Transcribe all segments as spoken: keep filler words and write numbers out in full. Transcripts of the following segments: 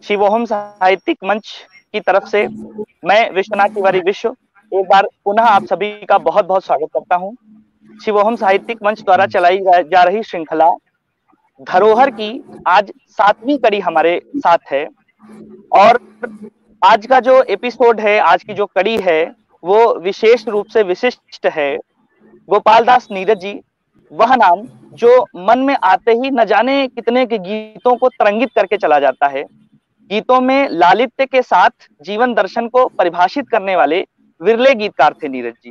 शिवोहम साहित्यिक मंच की तरफ से मैं विश्वनाथ तिवारी विश्व एक बार पुनः आप सभी का बहुत बहुत स्वागत करता हूं। शिवोहम साहित्यिक मंच द्वारा चलाई जा रही श्रृंखला धरोहर की आज सातवीं कड़ी हमारे साथ है और आज का जो एपिसोड है, आज की जो कड़ी है वो विशेष रूप से विशिष्ट है। गोपाल दास नीरज जी, वह नाम जो मन में आते ही न जाने कितने के गीतों को तरंगित करके चला जाता है। गीतों में लालित्य के साथ जीवन दर्शन को परिभाषित करने वाले विरले गीतकार थे नीरज जी।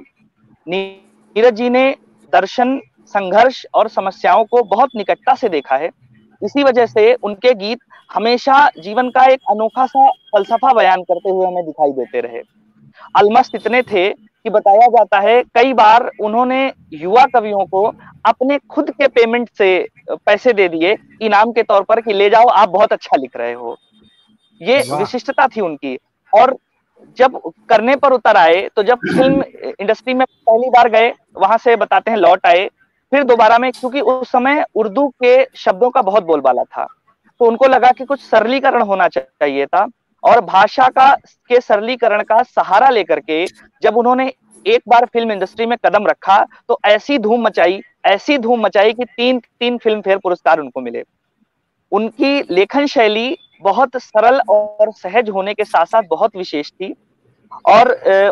नीरज जी ने दर्शन, संघर्ष और समस्याओं को बहुत निकटता से देखा है। इसी वजह से उनके गीत हमेशा जीवन का एक अनोखा सा फलसफा बयान करते हुए हमें दिखाई देते रहे। अलमस्त इतने थे कि बताया जाता है कई बार उन्होंने युवा कवियों को अपने खुद के पेमेंट से पैसे दे दिए इनाम के तौर पर कि ले जाओ, आप बहुत अच्छा लिख रहे हो। ये विशिष्टता थी उनकी। और जब करने पर उतर आए तो जब फिल्म इंडस्ट्री में पहली बार गए, वहां से बताते हैं लौट आए, फिर दोबारा में, क्योंकि उस समय उर्दू के शब्दों का बहुत बोलबाला था, तो उनको लगा कि कुछ सरलीकरण होना चाहिए था। और भाषा का के सरलीकरण का सहारा लेकर के जब उन्होंने एक बार फिल्म इंडस्ट्री में कदम रखा तो ऐसी धूम मचाई, ऐसी धूम मचाई कि तीन तीन फिल्म फेयर पुरस्कार उनको मिले। उनकी लेखन शैली बहुत सरल और सहज होने के साथ साथ बहुत विशेष थी। और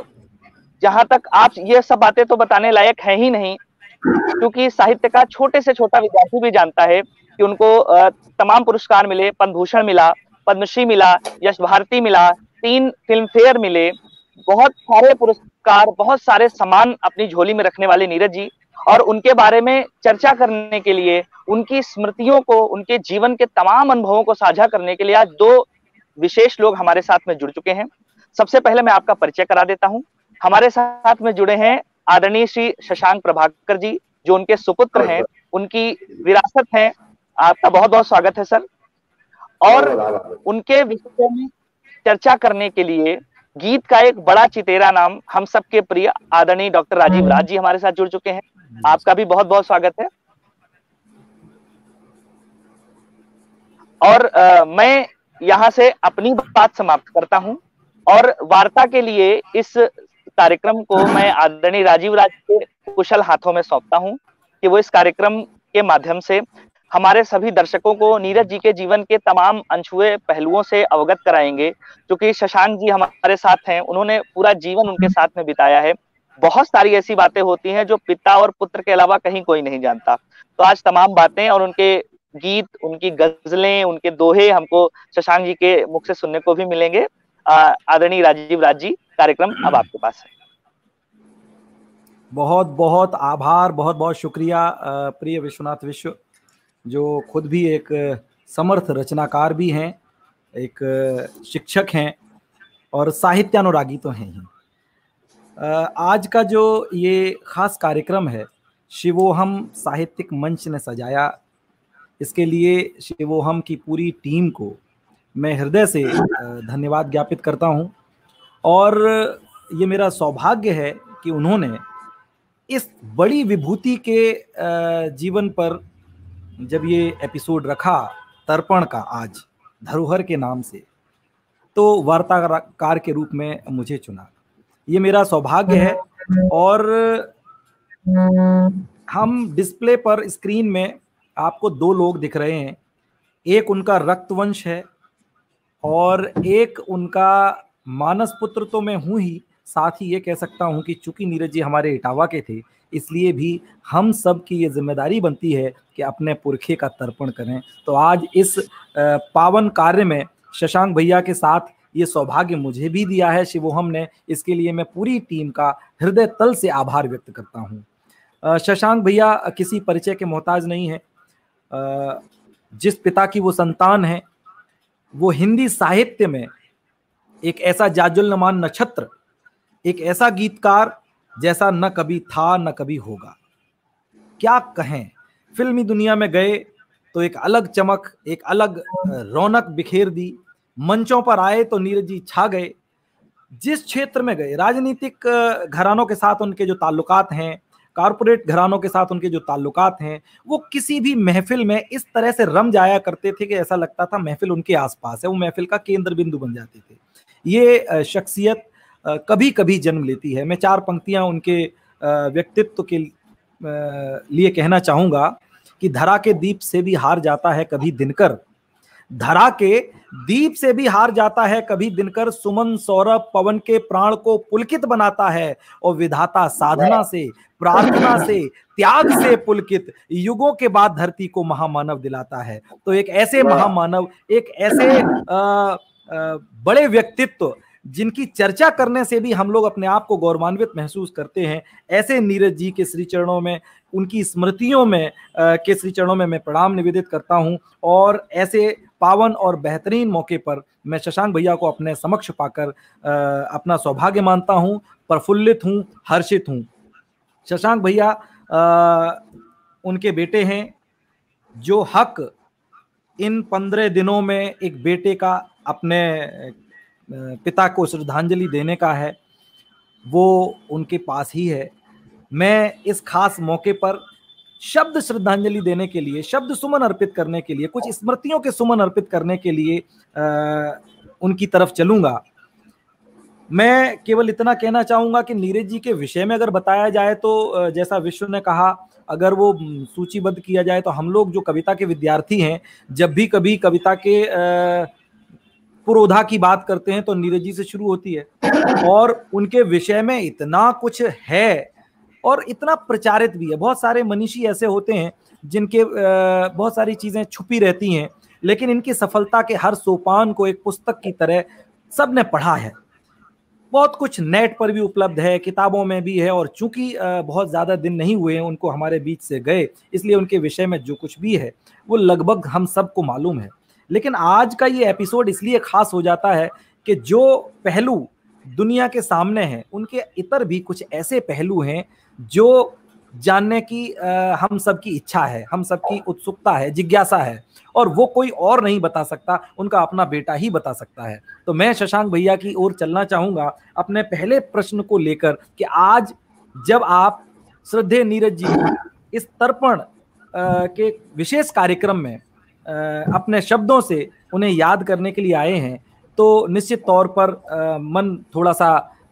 जहां तक आप ये सब बातें तो बताने लायक है ही नहीं, क्योंकि साहित्य का छोटे से छोटा विद्यार्थी भी जानता है कि उनको तमाम पुरस्कार मिले। पद्म भूषण मिला, पद्मश्री मिला, यश भारती मिला, तीन फिल्म फेयर मिले, बहुत सारे पुरस्कार, बहुत सारे सम्मान अपनी झोली में रखने वाले नीरज जी। और उनके बारे में चर्चा करने के लिए, उनकी स्मृतियों को, उनके जीवन के तमाम अनुभवों को साझा करने के लिए आज दो विशेष लोग हमारे साथ में जुड़ चुके हैं। सबसे पहले मैं आपका परिचय करा देता हूं। हमारे साथ में जुड़े हैं आदरणीय श्री शशांक प्रभाकर जी, जो उनके सुपुत्र हैं, उनकी विरासत है। आपका बहुत बहुत स्वागत है सर। और उनके विषय में चर्चा करने के लिए गीत का एक बड़ा चितेरा नाम, हम सबके प्रिय आदरणीय डॉक्टर राजीव राज जी हमारे साथ जुड़ चुके हैं। आपका भी बहुत बहुत स्वागत है। और आ, मैं यहां से अपनी बात समाप्त करता हूं और वार्ता के लिए इस कार्यक्रम को मैं आदरणीय राजीव राज के कुशल हाथों में सौंपता हूं कि वो इस कार्यक्रम के माध्यम से हमारे सभी दर्शकों को नीरज जी के जीवन के तमाम अनछुए पहलुओं से अवगत कराएंगे। क्योंकि शशांक जी हमारे साथ हैं, उन्होंने पूरा जीवन उनके साथ में बिताया है। बहुत सारी ऐसी बातें होती हैं जो पिता और पुत्र के अलावा कहीं कोई नहीं जानता। तो आज तमाम बातें और उनके गीत, उनकी गजलें, उनके दोहे हमको शशांक जी के मुख से सुनने को भी मिलेंगे। आदरणीय राजीव राज जी, कार्यक्रम अब आपके पास है। बहुत बहुत आभार, बहुत बहुत शुक्रिया प्रिय विश्वनाथ विश्व, जो खुद भी एक समर्थ रचनाकार भी हैं, एक शिक्षक हैं और साहित्यानुरागी तो हैं ही। आज का जो ये खास कार्यक्रम है शिवोहम साहित्यिक मंच ने सजाया, इसके लिए शिवोहम की पूरी टीम को मैं हृदय से धन्यवाद ज्ञापित करता हूं। और ये मेरा सौभाग्य है कि उन्होंने इस बड़ी विभूति के जीवन पर जब ये एपिसोड रखा तर्पण का, आज धरोहर के नाम से, तो वार्ताकार के रूप में मुझे चुना। ये मेरा सौभाग्य है। और हम डिस्प्ले पर, स्क्रीन में आपको दो लोग दिख रहे हैं। एक उनका रक्तवंश है और एक उनका मानस पुत्र तो मैं हूं ही, साथ ही ये कह सकता हूं कि चूंकि नीरज जी हमारे इटावा के थे, इसलिए भी हम सब की ये जिम्मेदारी बनती है कि अपने पुरखे का तर्पण करें। तो आज इस पावन कार्य में शशांक भैया के साथ ये सौभाग्य मुझे भी दिया है शिवोहम ने। इसके लिए मैं पूरी टीम का हृदय तल से आभार व्यक्त करता हूँ। शशांक भैया किसी परिचय के मोहताज नहीं है। जिस पिता की वो संतान है, वो हिंदी साहित्य में एक ऐसा जाजुलनमान नक्षत्र, एक ऐसा गीतकार जैसा न कभी था न कभी होगा। क्या कहें, फिल्मी दुनिया में गए तो एक अलग चमक, एक अलग रौनक बिखेर दी। मंचों पर आए तो नीरज जी छा गए। जिस क्षेत्र में गए, राजनीतिक घरानों के साथ उनके जो ताल्लुकात हैं, कारपोरेट घरानों के साथ उनके जो ताल्लुकात हैं, वो किसी भी महफिल में इस तरह से रम जाया करते थे कि ऐसा लगता था महफिल उनके आसपास है, वो महफिल का केंद्र बिंदु बन जाते थे। ये शख्सियत कभी कभी जन्म लेती है। मैं चार पंक्तियां उनके व्यक्तित्व के लिए कहना चाहूंगा कि धरा के दीप से भी हार जाता है कभी दिनकर, धरा के दीप से भी हार जाता है कभी दिनकर, सुमन सौरभ पवन के प्राण को पुलकित बनाता है, और विधाता साधना से, प्रार्थना से, त्याग से पुलकित युगों के बाद धरती को महामानव दिलाता है। तो एक ऐसे महामानव, एक ऐसे आ, आ, बड़े व्यक्तित्व जिनकी चर्चा करने से भी हम लोग अपने आप को गौरवान्वित महसूस करते हैं, ऐसे नीरज जी के श्री चरणों में, उनकी स्मृतियों में के श्री चरणों में मैं प्रणाम निवेदित करता हूं। और ऐसे पावन और बेहतरीन मौके पर मैं शशांक भैया को अपने समक्ष पाकर अपना सौभाग्य मानता हूं, प्रफुल्लित हूं, हर्षित हूं। शशांक भैया उनके बेटे हैं, जो हक इन पंद्रह दिनों में एक बेटे का अपने पिता को श्रद्धांजलि देने का है, वो उनके पास ही है। मैं इस खास मौके पर शब्द श्रद्धांजलि देने के लिए, शब्द सुमन अर्पित करने के लिए, कुछ स्मृतियों के सुमन अर्पित करने के लिए आ, उनकी तरफ चलूंगा। मैं केवल इतना कहना चाहूंगा कि नीरज जी के विषय में अगर बताया जाए तो जैसा विश्व ने कहा, अगर वो सूचीबद्ध किया जाए तो हम लोग जो कविता के विद्यार्थी हैं, जब भी कभी कविता के आ, पुरोधा की बात करते हैं तो नीरज जी से शुरू होती है, और उनके विषय में इतना कुछ है और इतना प्रचारित भी है। बहुत सारे मनीषी ऐसे होते हैं जिनके बहुत सारी चीजें छुपी रहती हैं, लेकिन इनकी सफलता के हर सोपान को एक पुस्तक की तरह सबने पढ़ा है। बहुत कुछ नेट पर भी उपलब्ध है, किताबों में भी है, और चूंकि बहुत ज्यादा दिन नहीं हुए हैं उनको हमारे बीच से गए, इसलिए उनके विषय में जो कुछ भी है वो लगभग हम सबको मालूम है। लेकिन आज का ये एपिसोड इसलिए खास हो जाता है कि जो पहलू दुनिया के सामने हैं, उनके इतर भी कुछ ऐसे पहलू हैं जो जानने की आ, हम सबकी इच्छा है, हम सबकी उत्सुकता है, जिज्ञासा है, और वो कोई और नहीं बता सकता, उनका अपना बेटा ही बता सकता है। तो मैं शशांक भैया की ओर चलना चाहूंगा अपने पहले प्रश्न को लेकर कि आज जब आप श्रद्धेय नीरज जी इस तर्पण के विशेष कार्यक्रम में अपने शब्दों से उन्हें याद करने के लिए आए हैं, तो निश्चित तौर पर आ, मन थोड़ा सा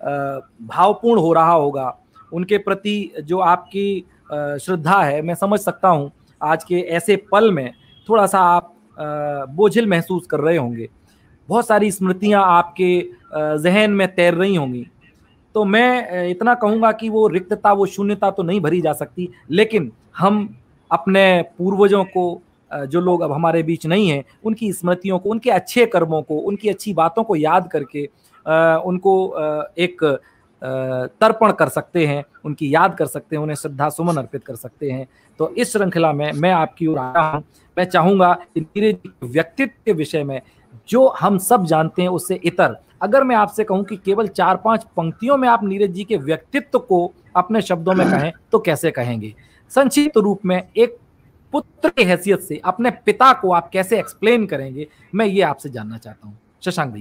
भावपूर्ण हो रहा होगा। उनके प्रति जो आपकी आ, श्रद्धा है, मैं समझ सकता हूं आज के ऐसे पल में थोड़ा सा आप आ, बोझिल महसूस कर रहे होंगे, बहुत सारी स्मृतियां आपके जहन में तैर रही होंगी। तो मैं इतना कहूंगा कि वो रिक्तता, वो शून्यता तो नहीं भरी जा सकती, लेकिन हम अपने पूर्वजों को, जो लोग अब हमारे बीच नहीं हैं, उनकी स्मृतियों को, उनके अच्छे कर्मों को, उनकी अच्छी बातों को याद करके आ, उनको आ, एक आ, तर्पण कर सकते हैं, उनकी याद कर सकते हैं, उन्हें श्रद्धा सुमन अर्पित कर सकते हैं। तो इस श्रृंखला में मैं आपकी ओर आया हूँ। मैं चाहूंगा कि नीरज जी के व्यक्तित्व के विषय में जो हम सब जानते हैं उससे इतर, अगर मैं आपसे कहूं कि केवल चार पांच पंक्तियों में आप नीरज जी के व्यक्तित्व को अपने शब्दों में कहें तो कैसे कहेंगे? संक्षिप्त रूप में एक पुत्र की हैसियत से अपने पिता को आप कैसे एक्सप्लेन करेंगे, मैं ये आपसे जानना चाहता हूँ। शशांक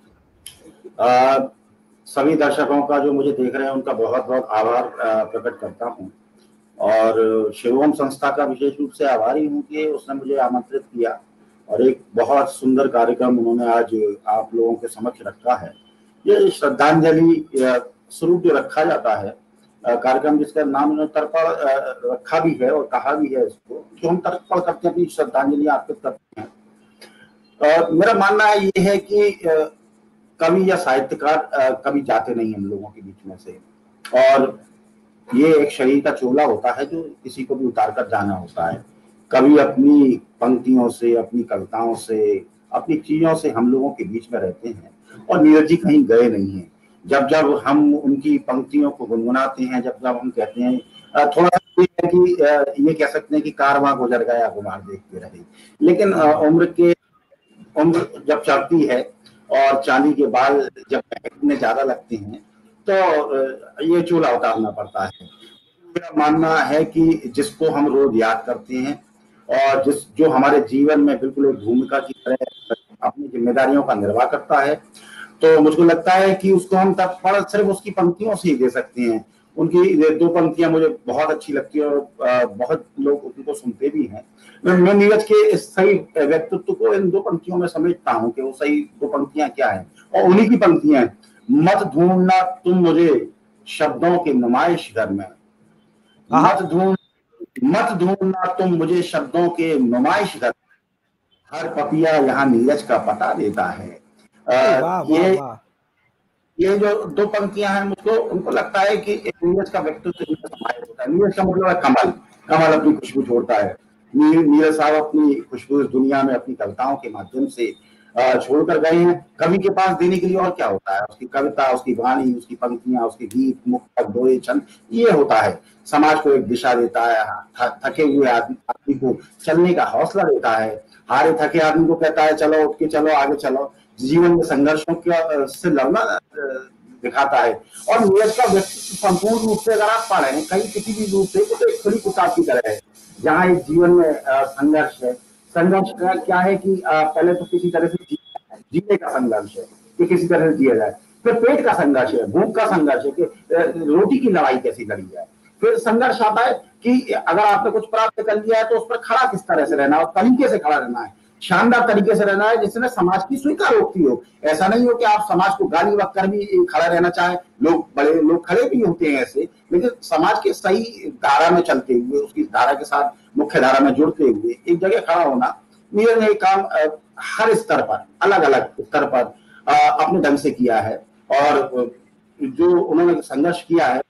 भैया। सभी दर्शकों का जो मुझे देख रहे हैं उनका बहुत बहुत आभार प्रकट करता हूँ, और शिवोम संस्था का विशेष रूप से आभारी हूँ कि उसने मुझे आमंत्रित किया और एक बहुत सुंदर कार्यक्रम उन्होंने आज आप लोगों के समक्ष रखा है। ये श्रद्धांजलि स्वरूप जो रखा जाता है कार्यक्रम, जिसका नाम उन्होंने तर्पण रखा भी है और कहा भी है इसको, कि हम तर्पण करते हैं, अपनी श्रद्धांजलि अर्पित करते हैं। और मेरा मानना है ये है कि कवि या साहित्यकार कभी जाते नहीं हम लोगों के बीच में से, और ये एक शरीर का चोला होता है जो किसी को भी उतार कर जाना होता है। कवि अपनी पंक्तियों से, अपनी कविताओं से, अपनी चीजों से हम लोगों के बीच में रहते हैं, और नीरज जी कहीं गए नहीं हैं। जब जब हम उनकी पंक्तियों को गुनगुनाते हैं, जब जब हम कहते हैं, थोड़ा सा है कि ये कह सकते हैं कि कारवां गुजर गया गुमार देखते रहे, लेकिन उम्र के उम्र जब चढ़ती है और चांदी के बाल जब इतने ज्यादा लगते हैं तो ये चूल्हा उतारना पड़ता है। मेरा मानना है कि जिसको हम रोज याद करते हैं और जिस जो हमारे जीवन में बिल्कुल एक भूमिका की तरह अपनी जिम्मेदारियों का निर्वाह करता है, तो मुझको लगता है कि उसको हम तत्पण सिर्फ उसकी पंक्तियों से ही दे सकते हैं। उनकी ये दो पंक्तियां मुझे बहुत अच्छी लगती है और बहुत लोग उनको सुनते भी हैं। मैं नीरज के इस सही व्यक्तित्व को इन दो पंक्तियों में समझता हूँ कि वो सही दो पंक्तियां क्या है, और उन्हीं की पंक्तियां हैं। मत ढूंढना तुम मुझे शब्दों के नुमाइश घर में, मत ढूंढ मत ढूंढना तुम मुझे शब्दों के नुमाइश घर, हर पपिया यहाँ नीरज का पता देता है। आ, वाह, ये वाह, वाह। ये जो दो पंक्तियां हैं, मुझको उनको लगता है कि नीरज का व्यक्तित्व समाहित होता है। नीरज का मतलब है कमल, कमल अपनी खुशबू छोड़ता है। नीरज साहब अपनी खुशबू इस दुनिया में अपनी कविताओं के माध्यम से छोड़कर गए हैं। कवि के पास देने के लिए और क्या होता है? उसकी कविता, उसकी वाणी, उसकी पंक्तियां, उसके गीत, मुक्तक, दोहे, छंद, ये होता है। समाज को एक दिशा देता है, थके हुए आदमी को चलने का हौसला देता है, हारे थके आदमी को कहता है चलो उठ के चलो, आगे चलो। जीवन में संघर्षों के से लड़ना दिखाता है। और नीरज का व्यक्तित्व संपूर्ण रूप से अगर आप पढ़ें कहीं किसी भी रूप से, तो एक खुली किताब की तरह है, जहाँ एक जीवन में संघर्ष है। संघर्ष का क्या है कि पहले तो किसी तरह से जीने का संघर्ष है कि किसी तरह से जिया जाए, फिर पेट का संघर्ष है, भूख का संघर्ष है कि रोटी की लड़ाई कैसी लड़ी जाए, फिर संघर्ष आता है कि अगर आपने कुछ प्राप्त कर लिया है तो उस पर खड़ा किस तरह से रहना, और तरीके से खड़ा रहना है, शानदार तरीके से रहना है जिसमें समाज की स्वीकार होती हो। ऐसा नहीं हो कि आप समाज को गाली बक कर भी खड़ा रहना चाहें। लोग बड़े लोग खड़े भी होते हैं ऐसे, लेकिन समाज के सही धारा में चलते हुए, उसकी धारा के साथ मुख्य धारा में जुड़ते हुए एक जगह खड़ा होना, नीरज ने काम हर स्तर पर, अलग अलग स्तर पर अपने ढंग से किया है। और जो उन्होंने संघर्ष किया है,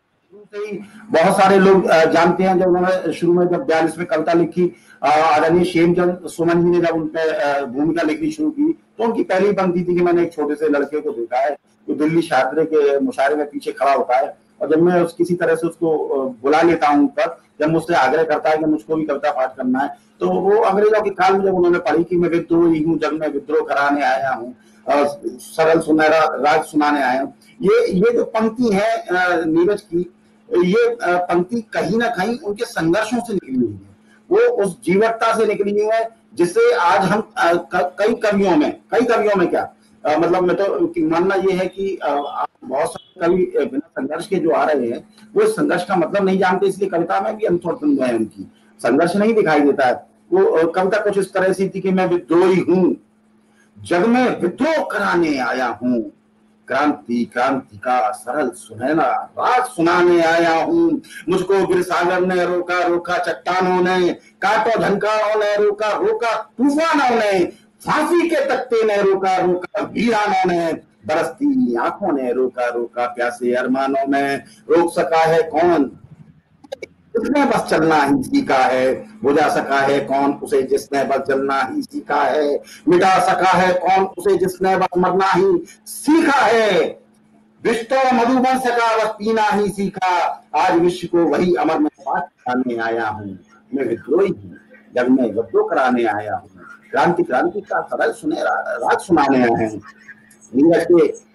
बहुत सारे लोग जानते हैं। जब उन्होंने शुरू में जब बयालीस में कविता लिखी, आदरणीय शेमचंद सुमन जी ने जब उन पर भूमिका लिखनी शुरू की, तो उनकी पहली पंक्ति थी कि मैंने एक छोटे से लड़के को देखा है जो दिल्ली शास्त्रे के मुशायरे में पीछे खड़ा होता है, और जब मैं उस किसी तरह से उसको बुला लेता हूँ ऊपर, जब मुझसे आग्रह करता है कि मुझको भी कविता पाठ करना है, तो वो अंग्रेजों के काल में जब उन्होंने पढ़ी कि मैं विद्रोही हूँ, जग में विद्रोह कराने आया हूँ, सरल सुनहरा राग सुनाने आया हूँ, ये ये जो पंक्ति है नीरज की, ये पंक्ति कहीं ना कहीं उनके संघर्षों से निकली हुई है। वो उस जीवटता से निकली हुई है जिससे आज हम कई कवियों में कई कवियों में क्या आ, मतलब मैं तो मानना ये है कि आ, बहुत सारे कवि बिना संघर्ष के जो आ रहे हैं, वो इस संघर्ष का मतलब नहीं जानते, इसलिए कविता में भी अंतर्द्वंद है, उनकी संघर्ष नहीं दिखाई देता है। वो कविता कुछ इस तरह से थी कि मैं विद्रोही हूँ, जग में विद्रोह कराने आया हूँ, क्रांति क्रांति का सरल सुनहरा राग सुनाने आया हूँ, मुझको गिरसागर ने रोका रोका चट्टानों ने, काटो झनकारों ने रोका रोका तूफानों ने, फांसी के तख्ते ने रोका रोका वीरानों ने, बरसती आंखों ने रोका रोका प्यासे अरमानों में, रोक सका है कौन जिसने बस चलना ही सीखा है, बुझा सका है कौन उसे जिसने बस जलना ही सीखा है, मिटा सका है कौन उसे जिसने बस मरना ही सीखा है, विश्व तो मधुबन सका बस पीना ही सीखा, आज विश्व को वही अमर में पाठ कराने आया हूँ, मैं विद्रोही हूँ, जग में विद्रोह कराने आया हूँ, क्रांति क्रांति का सरल सुनहरा राग सुनाने आए हैं। नीरज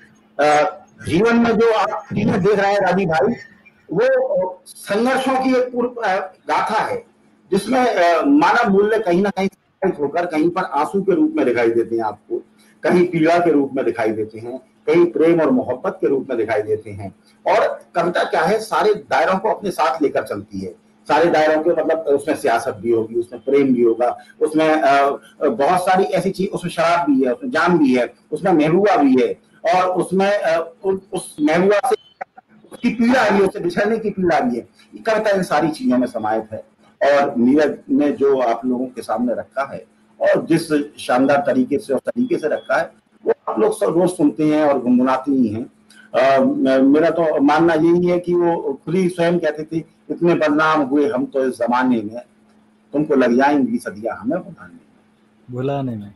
के जीवन में जो आप चीजें देख रहे हैं राजी भाई, वो संघर्षों की एक पूर्व गाथा है, जिसमें मानव मूल्य कहीं ना कहीं होकर कहीं पर आंसू के रूप में दिखाई देते हैं आपको, कहीं पीड़ा के रूप में दिखाई देते हैं, कहीं प्रेम और मोहब्बत के रूप में दिखाई देते हैं। और कविता क्या है, सारे दायरों को अपने साथ लेकर चलती है, सारे दायरों के मतलब उसमें सियासत भी होगी, उसमें प्रेम भी होगा, उसमें बहुत सारी ऐसी चीज, उसमें शराब भी है, उसमें जान भी है, उसमें महबूबा भी है, और उसमें उस महबूबा से की पीड़ा भी है, उससे बिछड़ने की पीड़ा भी है। ये कविता इन सारी चीजों में समाहित है। और नीरज ने जो आप लोगों के सामने रखा है और जिस शानदार तरीके से और तरीके से रखा है, वो आप लोग सब रोज सुनते हैं और गुनगुनाते ही हैं। आ, मेरा तो मानना यही है कि वो खुद ही स्वयं कहते थे, इतने बदनाम हुए हम तो इस जमाने में, तुमको लग जाएंगी सदियां हमें भुलाने में भुलाने में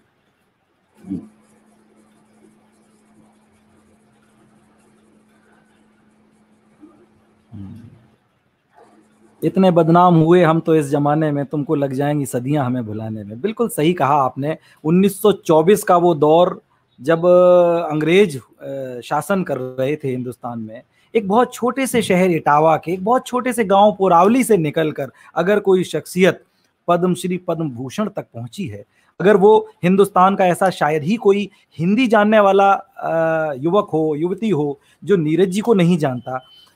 इतने बदनाम हुए हम तो इस जमाने में, तुमको लग जाएंगी सदियां हमें भुलाने में। बिल्कुल सही कहा आपने। उन्नीस सौ चौबीस का वो दौर जब अंग्रेज शासन कर रहे थे हिंदुस्तान में, एक बहुत छोटे से शहर इटावा के, एक बहुत छोटे से गांव पोरावली से निकलकर अगर कोई शख्सियत पद्मश्री पद्म भूषण तक पहुंची है, अगर वो हिंदुस्तान का ऐसा शायद ही कोई हिंदी जानने वाला युवक हो, युवती हो, जो नीरज जी को नहीं जानता,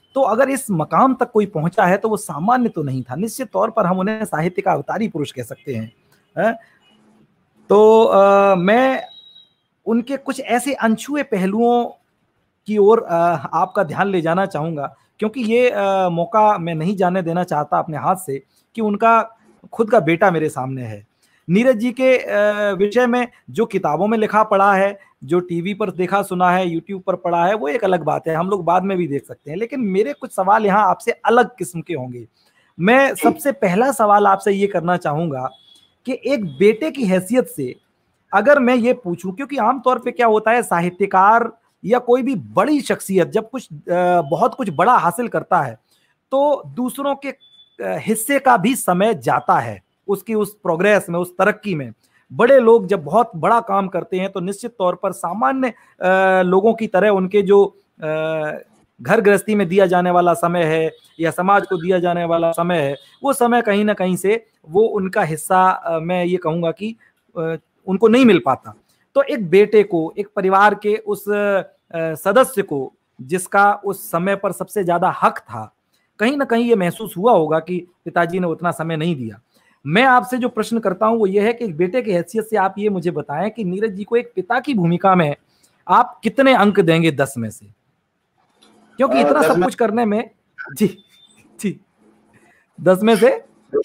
तो अगर इस मकाम तक कोई पहुंचा है तो वो सामान्य तो नहीं था। निश्चित तौर पर हम उन्हें साहित्य का अवतारी पुरुष कह सकते हैं, है? तो आ, मैं उनके कुछ ऐसे अनछुए पहलुओं की ओर आपका ध्यान ले जाना चाहूंगा, क्योंकि ये आ, मौका मैं नहीं जाने देना चाहता अपने हाथ से कि उनका खुद का बेटा मेरे सामने है। नीरज जी के विषय में जो किताबों में लिखा पढ़ा है, जो टीवी पर देखा सुना है, यूट्यूब पर पढ़ा है, वो एक अलग बात है, हम लोग बाद में भी देख सकते हैं। लेकिन मेरे कुछ सवाल यहाँ आपसे अलग किस्म के होंगे। मैं सबसे पहला सवाल आपसे ये करना चाहूंगा कि एक बेटे की हैसियत से अगर मैं ये पूछूं, क्योंकि आमतौर पे क्या होता है, साहित्यकार या कोई भी बड़ी शख्सियत जब कुछ बहुत कुछ बड़ा हासिल करता है तो दूसरों के हिस्से का भी समय जाता है उसकी उस प्रोग्रेस में, उस तरक्की में। बड़े लोग जब बहुत बड़ा काम करते हैं तो निश्चित तौर पर सामान्य लोगों की तरह उनके जो घर गृहस्थी में दिया जाने वाला समय है या समाज को दिया जाने वाला समय है, वो समय कहीं ना कहीं से वो उनका हिस्सा मैं ये कहूँगा कि उनको नहीं मिल पाता। तो एक बेटे को, एक परिवार के उस सदस्य को जिसका उस समय पर सबसे ज्यादा हक था, कहीं ना कहीं ये महसूस हुआ होगा कि पिताजी ने उतना समय नहीं दिया। मैं आपसे जो प्रश्न करता हूं वो ये है कि एक बेटे की हैसियत से आप ये मुझे बताएं कि नीरज जी को एक पिता की भूमिका में आप कितने अंक देंगे दस में से, क्योंकि इतना सब कुछ करने में। जी जी, दस में से।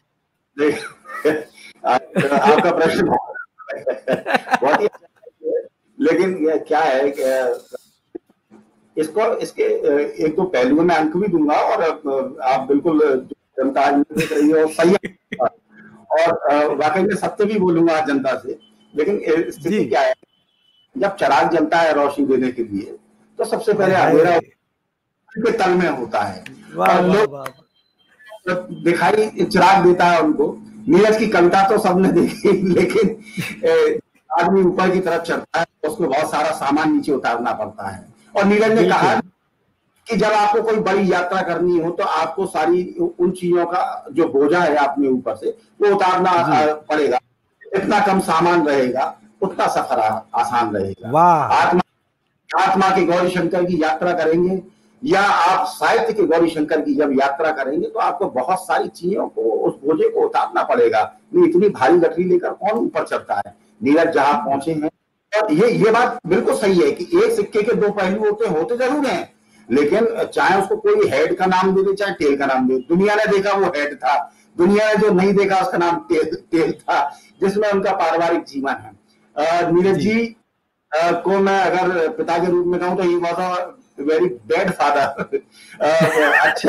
आपका प्रश्न बहुत ही, लेकिन क्या है कि इसको इसके एक दो पहलुओं में अंक भी दूंगा और आप बिल्कुल जनता देख रही है और सही और वाकई में सत्य भी बोलूंगा जनता से। लेकिन स्थिति क्या है, जब चिराग जलता है रोशनी देने के लिए तो सबसे पहले अंधेरा के तल में होता है और लोग दिखाई चिराग देता है उनको। नीरज की कविता तो सबने देखी, लेकिन आदमी ऊपर की तरफ चढ़ता है तो उसको बहुत सारा सामान नीचे उतारना पड़ता है। और नीरज ने कहा कि जब आपको कोई बड़ी यात्रा करनी हो तो आपको सारी उन चीजों का जो बोझा है अपने ऊपर से वो उतारना पड़ेगा। जितना कम सामान रहेगा उतना सफर आसान रहेगा। आत्मा आत्मा के गौरी शंकर की यात्रा करेंगे या आप साहित्य के गौरी शंकर की जब यात्रा करेंगे तो आपको बहुत सारी चीजों को, उस बोझे को उतारना पड़ेगा। नहीं, इतनी भारी गठरी लेकर कौन ऊपर चढ़ता है। नीरज जहां पहुंचे हैं, और ये ये बात बिल्कुल सही है कि एक सिक्के के दो पहलू होते होते जरूर हैं, लेकिन चाहे उसको कोई हेड का नाम दे दे चाहे टेल का नाम दे। दुनिया ने देखा वो हेड था, दुनिया ने जो नहीं देखा उसका नाम टेल, टेल था, जिसमें उनका पारिवारिक जीवन है। नीरज जी को मैं अगर पिता के रूप में कहूं तो he was a very bad father. अच्छे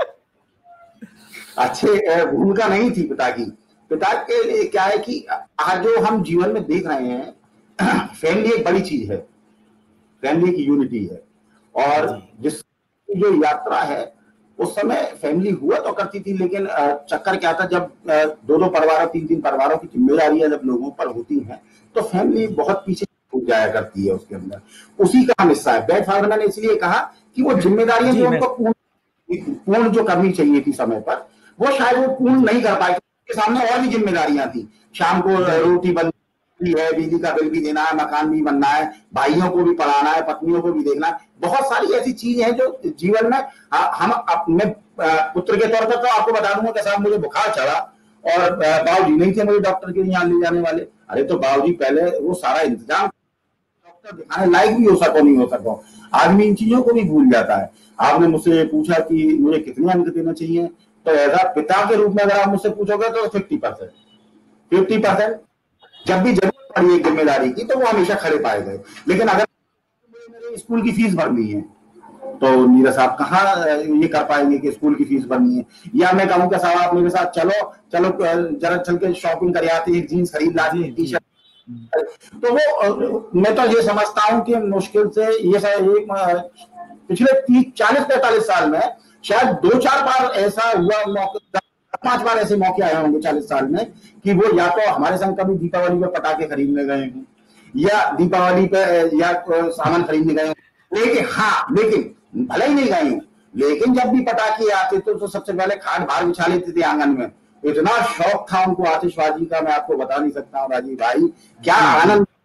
अच्छे भूमिका नहीं थी पिता की। पिता के लिए क्या है कि आज जो हम जीवन में देख रहे हैं, फैमिली एक बड़ी चीज है, फैमिली की यूनिटी है। और जिस जो यात्रा है उस समय फैमिली हुआ तो करती थी, लेकिन चक्कर क्या था, जब दो दो परिवारों तीन तीन परिवारों की जिम्मेदारियां जब लोगों पर होती हैं तो फैमिली बहुत पीछे छूट जाया करती है उसके अंदर। उसी का हिस्सा है बैड फादर। मैंने इसलिए कहा कि वो जिम्मेदारियां जो उनको पूर्ण पूर्ण जो करनी चाहिए थी समय पर, वो शायद वो पूर्ण नहीं कर पाए। उसके सामने और भी जिम्मेदारियां थी। शाम को रोटी बनती है, बिजली का बिल भी देना है, मकान भी बनना है, भाइयों को भी पढ़ाना है, पत्नियों को भी देखना है। बहुत सारी ऐसी चीजें हैं जो जीवन में हम अपने पुत्र के तौर पर तो आपको बता दूंगा कि साहब मुझे बुखार चढ़ा और बाबूजी नहीं थे मुझे डॉक्टर के यहाँ ले जाने वाले। अरे तो बाबूजी पहले वो सारा इंतजाम, डॉक्टर दिखाने लायक भी हो सको नहीं हो सको, आदमी इन चीजों को भी भूल जाता है। आपने मुझसे पूछा कि मुझे कितने अंक देना चाहिए, तो एज पिता के रूप में अगर आप मुझसे पूछोगे तो फिफ्टी परसेंट फिफ्टी परसेंट जब भी जरूरत पड़ी एक जिम्मेदारी की तो वो हमेशा खड़े पाए गए। लेकिन अगर मेरे स्कूल की फीस भरनी है तो नीरज साहब कहाँ ये कर पाएंगे कि स्कूल की फीस भरनी है। या मैं कहूँ कि साहब आप मेरे साथ चलो चलो जरा चल के शॉपिंग कर आते, एक जीन्स खरीद लाते, टी शर्ट, तो वो मैं तो ये समझता हूँ कि मुश्किल से ये एक पिछले तीस चालीस पैंतालीस साल में शायद दो चार बार ऐसा हुआ, मौके पांच बार ऐसे मौके आए होंगे चालीस साल में कि वो या तो हमारे संग कभी दीपावली पे पटाखे खरीदने गए हों या दीपावली पे या सामान खरीदने गए हों। लेकिन हाँ लेकिन भले ही नहीं गए हों, लेकिन जब भी पटाखे आते तो, तो सबसे पहले खाट बाहर बिछा लेते थे आंगन में। इतना शौक था उनको आतिशबाजी का, मैं आपको बता नहीं सकता हूँ राजीव भाई, क्या आनंद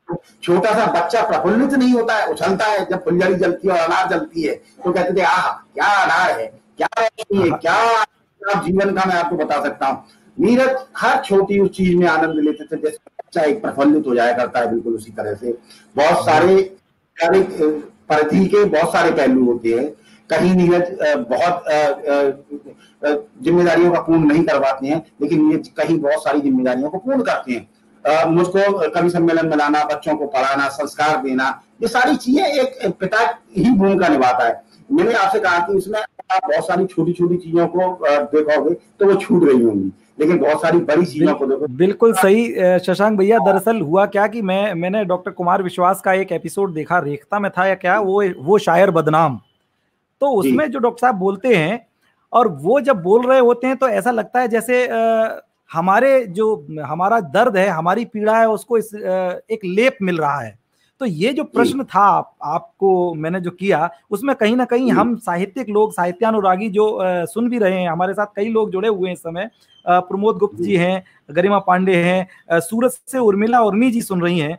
छोटा सा बच्चा प्रफुल्लित नहीं होता है, उछलता है जब फुलझड़ी जलती है और अनार जलती है, तो कहते थे आह क्या अनार है, क्या रोशनी है, क्या जीवन का मैं आपको बता सकता हूँ। नीरज हर छोटी उस चीज में आनंद लेते थे, जैसे बच्चा एक प्रफुल्लित हो जाया करता है, बिल्कुल उसी तरह से। बहुत सारे परिधि के बहुत सारे पहलू होते हैं। कहीं नीरज बहुत जिम्मेदारियों का पूर्ण नहीं कर पाते हैं, लेकिन नीरज कहीं बहुत सारी जिम्मेदारियों को पूर्ण करते हैं। Uh, मुझको कवि सम्मेलन में लाना, बच्चों को पढ़ाना, संस्कार देना, ये सारी चीजें एक पिता ही भूमिका निभाता है। मैंने आपसे कहा कि इसमें आप बहुत सारी छोटी छोटी चीजों को देखोगे तो वो छूट रही होंगी, लेकिन बहुत सारी बड़ी चीजों को देखो। बिल्कुल सही शशांक भैया। दरअसल हुआ क्या कि मैं मैंने डॉक्टर कुमार विश्वास का एक एपिसोड देखा, रेखता में था या क्या, वो वो शायर बदनाम, तो उसमें जो डॉक्टर साहब बोलते हैं और वो जब बोल रहे होते हैं तो ऐसा लगता है जैसे आ, हमारे जो हमारा दर्द है, हमारी पीड़ा है, उसको इस एक लेप मिल रहा है। तो ये जो प्रश्न था आप, आपको मैंने जो किया, उसमें कहीं ना कहीं हम साहित्यिक लोग, साहित्यानुरागी जो सुन भी रहे हैं, हमारे साथ कई लोग जुड़े हुए हैं इस समय, प्रमोद गुप्त जी हैं, गरिमा पांडे हैं, सूरत से उर्मिला उर्मी जी सुन रही हैं,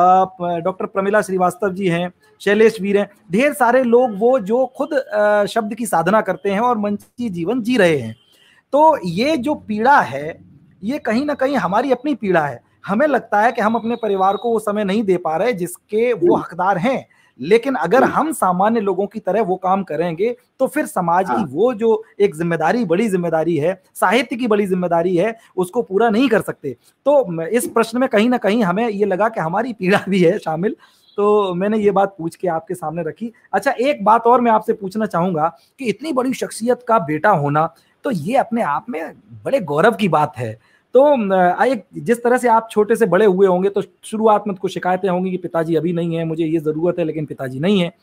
डॉक्टर प्रमिला श्रीवास्तव जी हैं, शैलेश वीर हैं, ढेर सारे लोग वो जो खुद शब्द की साधना करते हैं और मंची जीवन जी रहे हैं। तो ये जो पीड़ा है, ये कहीं ना कहीं हमारी अपनी पीड़ा है। हमें लगता है कि हम अपने परिवार को वो समय नहीं दे पा रहे जिसके वो हकदार हैं, लेकिन अगर हम सामान्य लोगों की तरह वो काम करेंगे तो फिर समाज की वो जो एक जिम्मेदारी, बड़ी जिम्मेदारी है, साहित्य की बड़ी जिम्मेदारी है, उसको पूरा नहीं कर सकते। तो इस प्रश्न में कहीं ना कहीं हमें ये लगा कि हमारी पीड़ा भी है शामिल, तो मैंने ये बात पूछ के आपके सामने रखी। अच्छा, एक बात और मैं आपसे पूछना चाहूंगा कि इतनी बड़ी शख्सियत का बेटा होना, तो ये अपने आप में बड़े गौरव की बात है। तो एक जिस तरह से आप छोटे से बड़े हुए होंगे तो शुरुआत में कुछ शिकायतें होंगी कि पिताजी अभी नहीं है, मुझे ये जरूरत है लेकिन पिताजी नहीं है।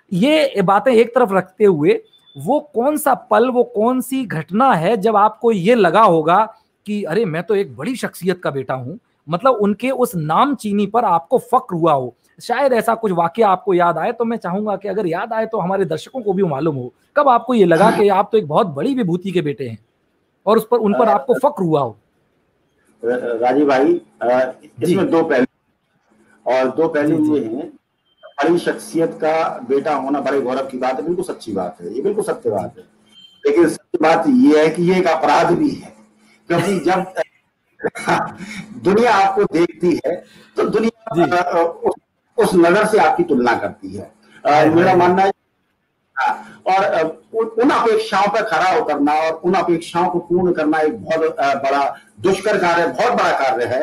ये बातें एक तरफ रखते हुए, वो कौन सा पल, वो कौन सी घटना है जब आपको ये लगा होगा कि अरे मैं तो एक बड़ी शख्सियत का बेटा हूं, मतलब उनके उस नाम चीनी पर आपको फक्र हुआ हो? शायद ऐसा कुछ वाकया आपको याद आए, तो मैं चाहूंगा कि अगर याद आए तो हमारे दर्शकों को भी मालूम हो, कब आपको ये लगा कि आप तो एक बहुत बड़ी विभूति के बेटे हैं और उस पर उन पर आपको फक्र हुआ हो? राजीव भाई, इसमें दो पहलू और दो पहलू ये हैं। बड़ी शख्सियत का बेटा होना बड़े गौरव की बात है, बिल्कुल सच्ची बात है, ये बिल्कुल सत्य बात है। लेकिन सच्ची बात ये है कि ये एक अपराध भी है, क्योंकि जब दुनिया आपको देखती है तो दुनिया उस, उस नजर से आपकी तुलना करती है। आ, मेरा मानना है और उन अपेक्षाओं पर खरा उतरना और उन अपेक्षाओं को पूर्ण करना एक बहुत बड़ा दुष्कर कार्य, बहुत बड़ा कार्य है।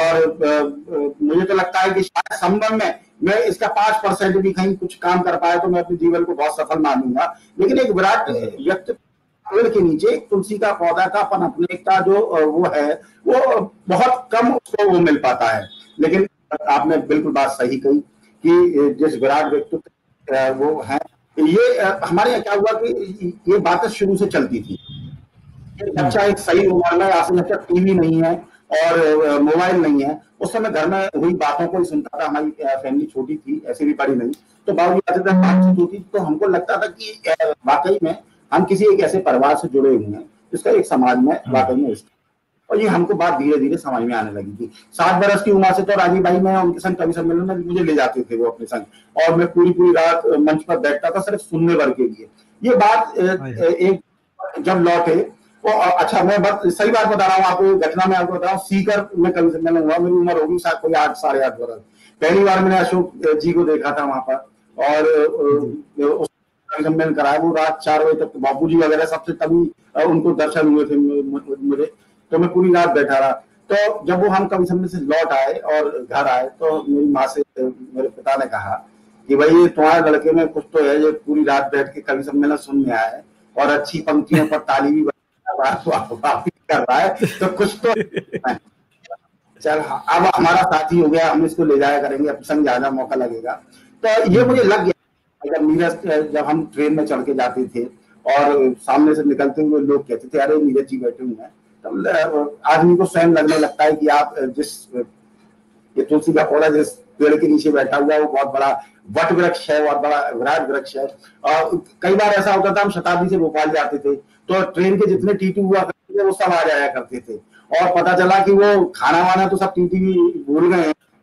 और मुझे तो लगता है कि शायद संभव में मैं इसका पांच परसेंट भी कहीं कुछ काम कर पाया तो मैं अपने जीवन को बहुत सफल मानूंगा। लेकिन एक विराट व्यक्ति पेड़ के नीचे एक तुलसी का पौधा का पनपने का जो वो है, वो बहुत कम उसको वो मिल पाता है। लेकिन आपने बिल्कुल बात सही कही कि जिस विराट व्यक्तित्व वो है, ये हमारे यहाँ क्या हुआ कि ये बातें शुरू से चलती थी। बच्चा एक सही उम्र में, आज जब तक टीवी नहीं है और मोबाइल नहीं है, उस समय घर में हुई बातों को ही सुनता था। हमारी फैमिली छोटी थी, ऐसी भी बड़ी नहीं, तो बाबू आते थे, बातचीत होती, तो हमको लगता था कि वाकई में हम किसी एक ऐसे परिवार से जुड़े हुए हैं जिसका एक समाज में वाकई में, और ये हमको बात धीरे धीरे समझ में आने लगी थी। सात बरस की उम्र से तो राजीव भाई मैं उनके संग कवि सम्मेलन में मुझे ले जाते थे वो अपने संग, और मैं पूरी पूरी रात मंच पर बैठता था सिर्फ सुनने भर के लिए। ये बात एक जब लौटे वो, अच्छा मैं बात सही बात बता रहा हूँ आपको, घटना में आपको बता रहा हूँ, सीकर में कवि सम्मेलन हुआ, मेरी उम्र होगी शायद कोई आठ साढ़े आठ बरस। पहली बार मैंने अशोक जी को देखा था वहां पर, और उस कवि सम्मेलन कराया वो रात चार बजे तक, बाबू जी वगैरह सबसे तभी उनको दर्शन हुए थे मुझे, तो मैं पूरी रात बैठा रहा। तो जब वो हम कवि सम्मेलन से लौट आए और घर आए तो मेरी माँ से मेरे पिता ने कहा कि भाई तुम्हारे लड़के में कुछ तो है, ये पूरी रात बैठ के कवि सम्मेलन सुनने आया है और अच्छी पंक्तियों पर ताली भी कर रहा है, तो कुछ तो चल अब हमारा साथी हो गया, हम इसको ले जाया करेंगे, अपने संग ज्यादा मौका लगेगा। तो ये मुझे लग गया। जब नीरज, जब हम ट्रेन में चढ़ के जाते थे और सामने से निकलते हुए लोग कहते थे अरे नीरज जी बैठे हुए हैं, तब आदमी को स्वयं लगने लगता है कि आप जिस ये तुलसी का पौधा जिस पेड़ के नीचे बैठा हुआ है वो बहुत बड़ा वट वृक्ष है, बहुत बड़ा विराट वृक्ष है। और कई बार ऐसा होता था, हम शताब्दी से भोपाल जाते थे तो ट्रेन के जितने टीटी हुआ करते थे वो सब आ जाया करते थे, और पता चला कि वो खाना वाना तो सब टीटी भी भूल गए हैं,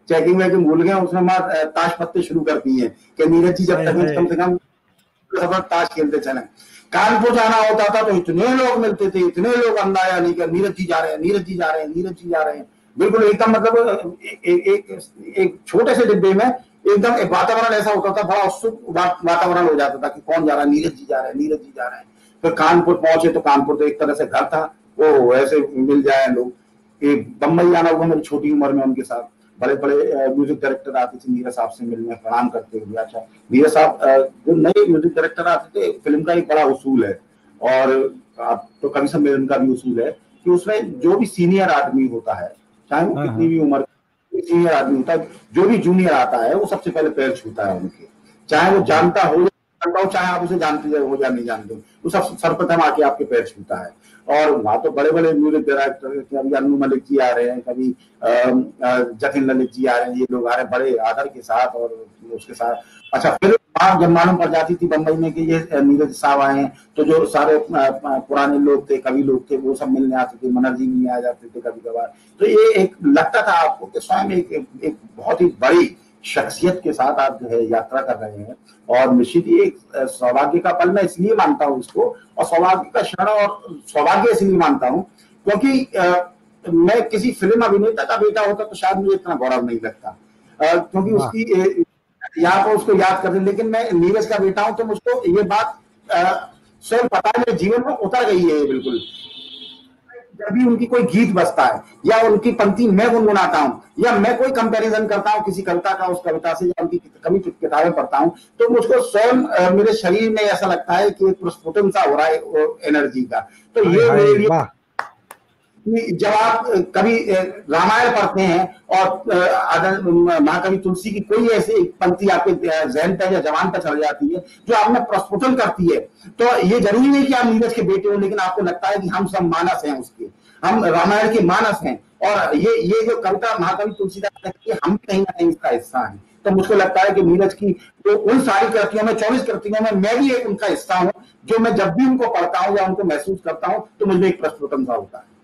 चेकिंग वेकिंग भूल गए, उसने माँ ताश पत्ते शुरू कर दिए हैं कि नीरज जी जब तक कम से कम ताश खेलते चले। कानपुर जाना होता था तो इतने लोग मिलते थे, इतने लोग अंदाजा नहीं कर नीरज जी जा रहे हैं, नीरज जी जा रहे हैं, नीरज जी जा रहे हैं। बिल्कुल एकदम मतलब एक एक एक छोटे से डिब्बे में एकदम एक वातावरण ऐसा होता था, बड़ा उत्सुक वातावरण हो जाता था कि कौन जा रहा है, नीरज जी जा रहे हैं, नीरज जी जा रहे हैं। फिर कानपुर पहुंचे तो कानपुर तो एक तरह से घर था, वो ऐसे मिल जाए लोग। बम्बई आना हुआ मेरी छोटी उम्र में उनके साथ, बड़े बड़े म्यूजिक डायरेक्टर आते थे नीरज साहब से मिलने, प्रणाम करते हुए। अच्छा नीरज साहब जो नए म्यूजिक डायरेक्टर आते थे, फिल्म का एक बड़ा उसूल है और आप तो कभी सम्मेलन का भी उसूल है कि उसमें जो भी सीनियर आदमी होता है, चाहे वो कितनी भी उम्र सीनियर आदमी होता है, जो भी जूनियर आता है वो सबसे पहले पैर छूता है उनके, चाहे वो जानता हो चाहे आप उसे जानते हो या नहीं जानते, वो सब सर्वप्रथम आके आपके पैर छूता है। और वहां तो बड़े बड़े म्यूजिक डायरेक्टर, कभी अन्नू मलिक जी आ रहे हैं, कभी जतिन ललित जी आ रहे हैं, ये लोग आ रहे हैं बड़े आदर के साथ और उसके साथ। अच्छा फिर बात जब मालूम पड़ जाती थी बम्बई में कि ये नीरज साहब आए हैं, तो जो सारे पुराने लोग थे, कवि लोग थे, वो सब मिलने आते थे, मनर जी मिलने आ जाते थे कभी कभार। तो ये एक लगता था आपको कि स्वयं एक, एक, एक बहुत ही बड़ी शख्सियत के साथ आप जो है यात्रा कर रहे हैं। और निश्चित ही एक सौभाग्य का पल मैं इसलिए मानता हूँ इसको, और सौभाग्य का क्षण और सौभाग्य इसलिए मानता हूँ क्योंकि आ, मैं किसी फिल्म अभिनेता का बेटा होता तो शायद मुझे इतना गौरव नहीं लगता, आ, क्योंकि उसकी यहाँ पर उसको याद करते, लेकिन मैं नीरज का बेटा हूं तो मुझको ये बात स्वयं पता है, मेरे जीवन में उतर गई है बिल्कुल। जब भी उनकी कोई गीत बजता है या उनकी पंक्ति मैं गुनगुनाता हूं या मैं कोई कंपैरिजन करता हूं किसी कविता का उस कविता से या उनकी कभी किताबें पढ़ता हूं, तो मुझको स्वयं मेरे शरीर में ऐसा लगता है कि एक प्रस्फुटन सा हो रहा है एनर्जी का। तो ये मेरे लिए जब आप कभी रामायण पढ़ते हैं और महाकवि तुलसी की कोई ऐसी पंक्ति आपके जहन पर या जवान पर चढ़ जाती है जो आप में प्रस्फुटन करती है, तो ये जरूरी नहीं कि आप नीरज के बेटे हो, लेकिन आपको लगता है कि हम सब मानस हैं उसके, हम रामायण के मानस हैं। और ये ये जो कविता महाकवि तुलसीदास ने हम कहीं ना कहीं इसका हिस्सा है। तो मुझको लगता है कि नीरज की तो उन सारी कृतियों में, चौबीस कृतियों में मैं भी एक उनका हिस्सा हूं, जो मैं जब भी उनको पढ़ता हूं या उनको महसूस करता हूं तो मुझे एक प्रस्फुटन सा होता है।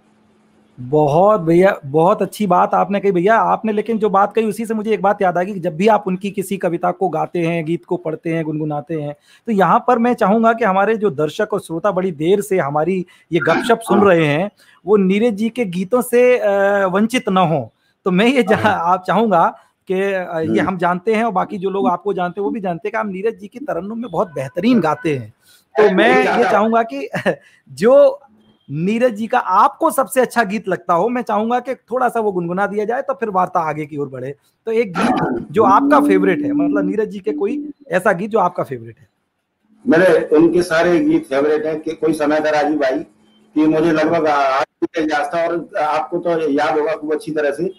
बहुत भैया, बहुत अच्छी बात आपने कही भैया आपने। लेकिन जो बात कही उसी से मुझे एक बात याद आ गई कि जब भी आप उनकी किसी कविता को गाते हैं, गीत को पढ़ते हैं, गुनगुनाते हैं, तो यहाँ पर मैं चाहूंगा कि हमारे जो दर्शक और श्रोता बड़ी देर से हमारी ये गपशप सुन रहे हैं, वो नीरज जी के गीतों से वंचित न हो। तो मैं ये आप चाहूंगा कि ये हम जानते हैं और बाकी जो लोग आपको जानते हैं वो भी जानते हैं कि आप नीरज जी की तरन्नुम में बहुत बेहतरीन गाते हैं। तो मैं ये चाहूंगा कि जो नीरज जी का आपको सबसे अच्छा गीत लगता हो, मैं चाहूंगा कि थोड़ा सा वो गुनगुना दिया जाए, तो फिर वार्ता आगे की ओर बढ़े। तो एक गीत जो आपका फेवरेट है, मतलब नीरज जी के कोई ऐसा गीत जो आपका फेवरेट है। मेरे उनके सारे गीत फेवरेट हैं। कि कोई समय था राजीव भाई कि मुझे लगभग था, और आपको तो याद होगा खूब अच्छी तरह से,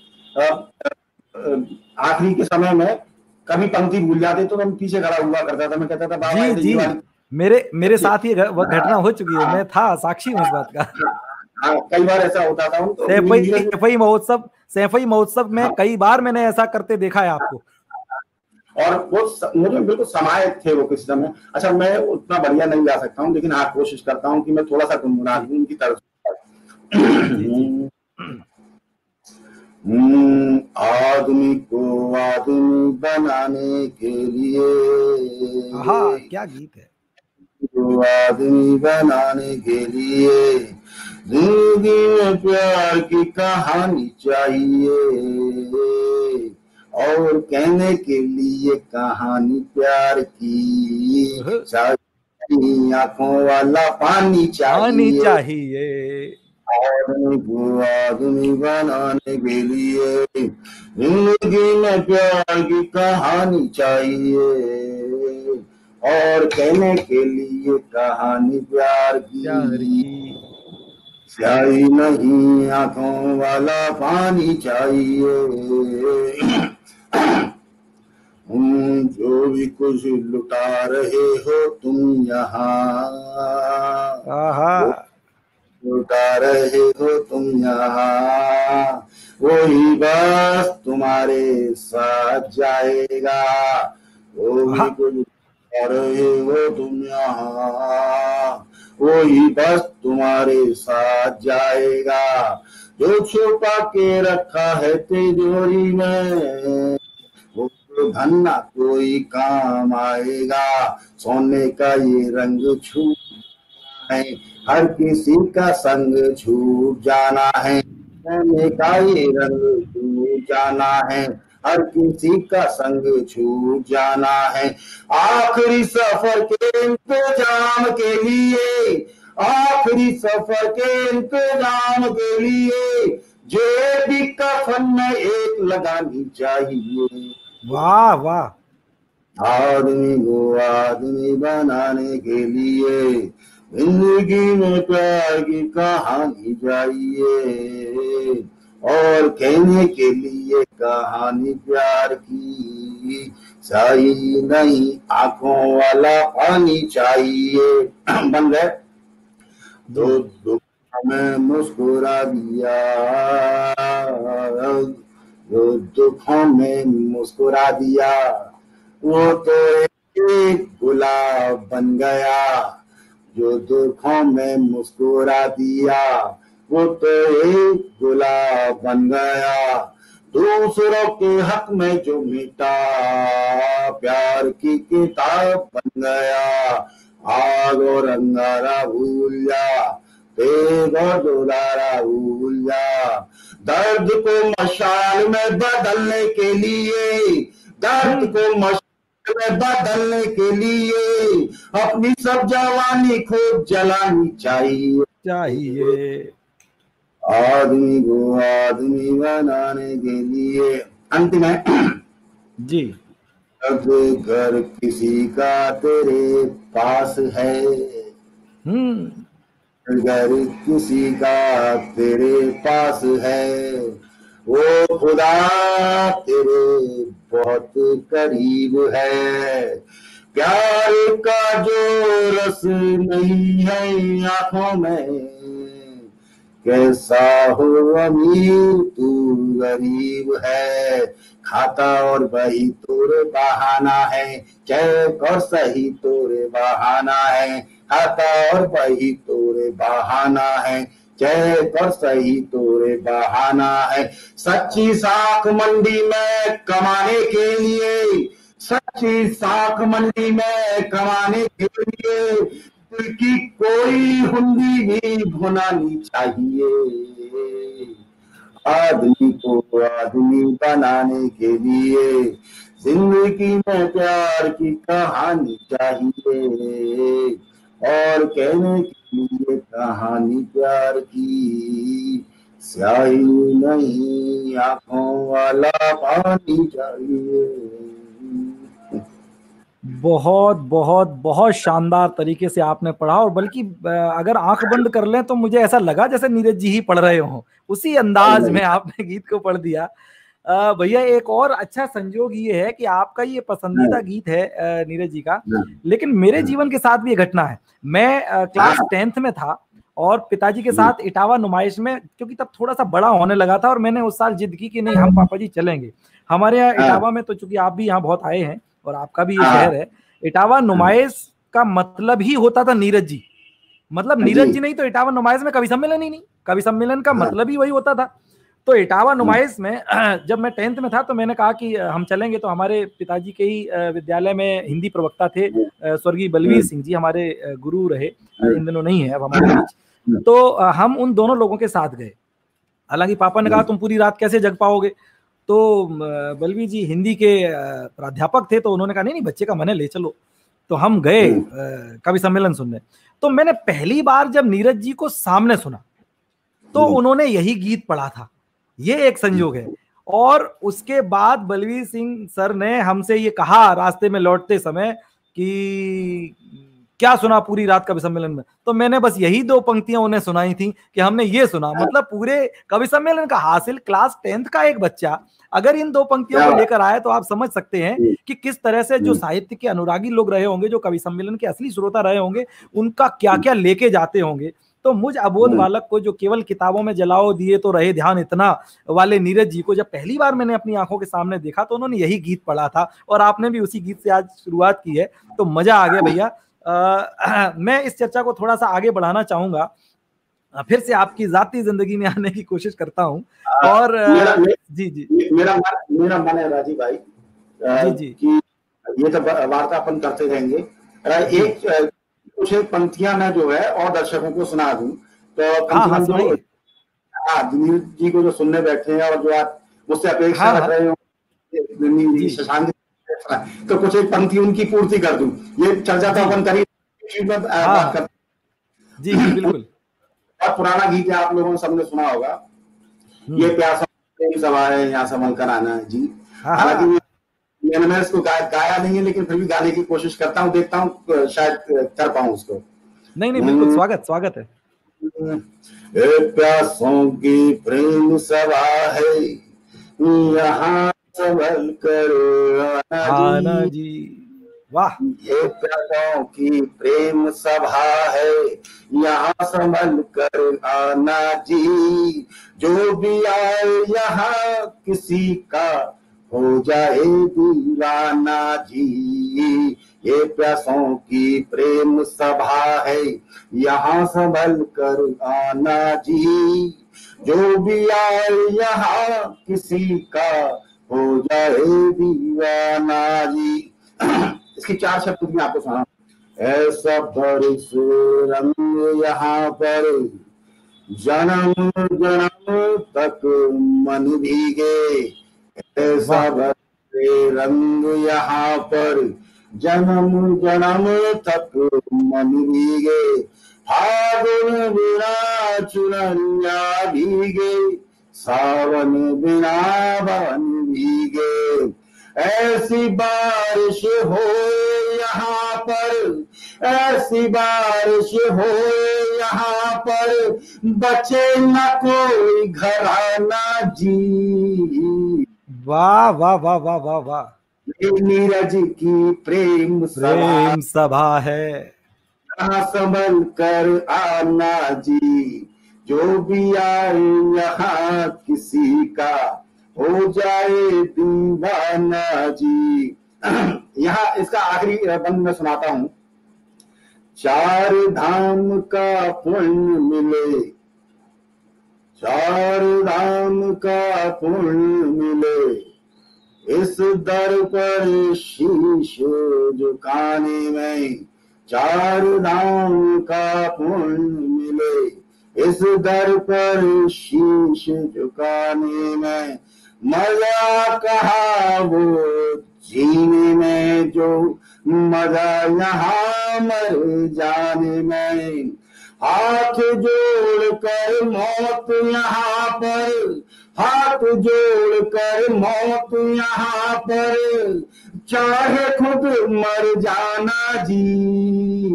आखिरी के समय में कभी पंक्ति भूल जाते तो मैं पीछे खड़ा हुआ करता था, मैं कहता था बाबा जी जी मेरे मेरे साथ ही वह घटना हो चुकी है, मैं था साक्षी हूँ इस बात का। हाँ, कई बार ऐसा होता था। तो सैफई महोत्सव सैफई महोत्सव में हाँ। कई बार मैंने ऐसा करते देखा है आपको, और वो मुझे बिल्कुल समाये थे वो किस समय। अच्छा मैं उतना बढ़िया नहीं गा सकता हूँ, लेकिन हाँ कोशिश करता हूँ कि मैं थोड़ा सा गुनगुना दूं उनकी तरफ। आदमी को आदमी बनाने के लिए, हाँ क्या गीत है, को आदमी बनाने के लिए जिंदगी में प्यार की कहानी चाहिए, और कहने के लिए कहानी प्यार की चाहिए, आंखों वाला पानी चाहिए, चाहिए आदमी को आदमी बनाने के लिए जिंदगी में प्यार की कहानी चाहिए, और कहने के लिए कहानी प्यार की, स्याही नहीं आंखों वाला पानी चाहिए। जो भी कुछ लुटा रहे हो तुम यहाँ, लुटा रहे हो तुम यहाँ, वही बस तुम्हारे साथ जाएगा, वो भी कुछ लुटा रहे हो तुम यहाँ, वही बस तुम्हारे साथ जाएगा, जो छुपा के रखा है तिजोरी में, वो तो धन ना कोई काम आएगा। सोने का ये रंग छू है, हर किसी का संग छूट जाना है। सोने का ये रंग छूट जाना है, हर किसी का संग छूट जाना है। आखिरी सफर के इंतजाम के लिए, आखिरी सफर के इंतजाम के लिए, जेबी कफन में एक लगानी चाहिए। वाह वाह। आदमी को आदमी बनाने के लिए जिंदगी में प्यार की कहानी चाहिए, और कहने के लिए कहानी प्यार की, सही नहीं आंखों वाला पानी चाहिए। बन गए। तो दुख में मुस्कुरा दिया, जो दुखों में मुस्कुरा दिया, वो तो एक गुलाब बन गया। जो दुखों में मुस्कुरा दिया, वो तो एक गुलाब बन गया। दूसरों के हक में जो मिटा, प्यार की किताब बन गया। आग और अंगारा भूल जा, तेग और दुलारा भूल जा। दर्द को मशाल में बदलने के लिए, दर्द को मशाल में बदलने के लिए, अपनी सब जवानी खूब जलानी चाहिए चाहिए। आदमी को आदमी बनाने के लिए। अंतिम है जी। अगर किसी का तेरे पास है, हम्म अगर किसी का तेरे पास है, वो खुदा तेरे बहुत करीब है। प्यार का जो रस नहीं है आंखों में, कैसा हो अमीर तू गरीब है। खाता और बही तोरे बहाना है, चेक और सही तोरे बहाना है। खाता और बही तोरे बहाना है, चेक और सही तोरे बहाना है। सच्ची साख मंडी में कमाने के लिए, सच्ची साख मंडी में कमाने के लिए, दिल की कोई हुंडी भी भुनानी चाहिए। आदमी को आदमी बनाने के लिए जिंदगी में प्यार की कहानी चाहिए, और कहने के लिए कहानी प्यार की, स्याही नहीं आंखों वाला पानी चाहिए। बहुत बहुत बहुत शानदार तरीके से आपने पढ़ा, और बल्कि अगर आंख बंद कर लें तो मुझे ऐसा लगा जैसे नीरज जी ही पढ़ रहे हो, उसी अंदाज में आपने गीत को पढ़ दिया। भैया एक और अच्छा संजोग ये है कि आपका ये पसंदीदा गीत है नीरज जी का, लेकिन मेरे जीवन के साथ भी ये घटना है। मैं क्लास टेंथ में था और पिताजी के साथ इटावा नुमाइश में, क्योंकि तब थोड़ा सा बड़ा होने लगा था, और मैंने उस साल जिद की कि नहीं हम पापा जी चलेंगे। हमारे यहाँ इटावा में, तो चूंकि आप भी यहाँ बहुत आए हैं और आपका भी ये शहर है, इटावा नुमाइश का मतलब ही होता था नीरज जी। मतलब नीरज जी नहीं तो इटावा नुमाइश में कवि सम्मेलन ही नहीं, कवि सम्मेलन का मतलब ही वही होता था। तो इटावा नुमाइश में जब मैं टेंथ में था तो मैंने कहा कि हम चलेंगे। तो हमारे पिताजी के ही विद्यालय में हिंदी प्रवक्ता थे स्वर्गीय बलवीर सिंह जी, हमारे गुरु रहे, इन दिनों नहीं है अब हमारे बीच। तो हम उन दोनों लोगों के साथ गए। हालांकि पापा ने कहा तुम पूरी रात कैसे जग पाओगे, तो बलवीर जी हिंदी के प्राध्यापक थे, तो उन्होंने कहा नहीं नहीं बच्चे का मन है ले चलो। तो हम गए कवि सम्मेलन सुनने। तो मैंने पहली बार जब नीरज जी को सामने सुना तो उन्होंने यही गीत पढ़ा था, ये एक संयोग है। और उसके बाद बलवीर सिंह सर ने हमसे ये कहा रास्ते में लौटते समय कि क्या सुना पूरी रात कवि सम्मेलन में, तो मैंने बस यही दो पंक्तियां उन्हें सुनाई थी कि हमने ये सुना। मतलब पूरे कवि सम्मेलन का हासिल क्लास टेंथ का एक बच्चा अगर इन दो पंक्तियों को लेकर आए तो आप समझ सकते हैं कि किस तरह से जो साहित्य के अनुरागी लोग रहे होंगे, जो कवि सम्मेलन के असली श्रोता रहे होंगे, उनका क्या क्या लेके जाते होंगे। तो मुझ अबोध बालक को जो केवल किताबों में जलाओ दिए तो रहे ध्यान इतना वाले नीरज जी को जब पहली बार मैंने अपनी आंखों के सामने देखा तो उन्होंने यही गीत पढ़ा था, और आपने भी उसी गीत से आज शुरुआत की है, तो मजा आ गया भैया। आ, मैं इस चर्चा को थोड़ा सा आगे बढ़ाना चाहूंगा। फिर से आपकी जाती जिंदगी में आने की कोशिश करता हूँ। और मेरा, जी जी मेरा मन मेरा मन है राजीव भाई जी जी कि ये तो वार्ता अपन करते रहेंगे। एक कुछ एक पंक्तियां मैं जो है और दर्शकों को सुना दूं तो कम हाँ से हाँ कम जो सुनाइए। हाँ नीरज जी को जो सुनने बैठे हैं और जो आप मुझसे अपेक्षा हाँ रख रहे हो शशांक, तो कुछ एक पंक्ति उनकी पूर्ति कर दूं। ये चर्चा तो अपन करिए में बात कर। जी जी बिल्कुल। बहुत पुराना गीत है, आप लोगों ने सबने सुना होगा, ये प्यासा प्रेम सभा है यहाँ संभल कर आना जी। हालांकि मैंने इसको गा, गाया नहीं है, लेकिन फिर भी गाने की कोशिश करता हूँ, देखता हूँ शायद कर पाऊं उसको। नहीं नहीं बिल्कुल, स्वागत स्वागत है। प्यासों की प्रेम सभा है यहाँ संभल कर आना जी। वाह। ये प्यासों की प्रेम सभा है यहाँ संभल कर आना जी, जो भी आए यहाँ किसी का हो जाए दीवाना जी। ये प्यासों की प्रेम सभा है यहाँ संभल कर आना जी, जो भी आए यहाँ किसी का हो जाए दीवाना जी। इसकी चार शब्द भी आपको सुना। ऐसा बरस रंग यहाँ पर जन्म जन्म तक मन भीगे, ऐसा बरसे रंग यहाँ पर जन्म जन्म तक मन भीगे, फागुन बिना चुनरिया भीगे, सावन बिना बन भीगे, ऐसी बारिश हो यहाँ पर, ऐसी बारिश हो यहाँ पर, बचे न कोई घराना जी। वाह वाह वाह वाह वाह वाह। नीरज की प्रेम प्रेम सभा है यहाँ संभल कर आना जी, जो भी आए यहाँ किसी का हो जाए दीवाना जी। यहाँ इसका आखिरी बंद में सुनाता हूँ। चार धाम का पुण्य मिले, चार धाम का पुण्य मिले, इस दर पर शीश झुकाने में, चार धाम का पुण्य मिले, इस दर पर शीश झुकाने में, मजा कहा वो जीने में जो मजा यहाँ मर जाने में, हाथ जोड़ कर मौत यहाँ पर, हाथ जोड़ कर मौत यहाँ पर, चाहे खुद मर जाना जी।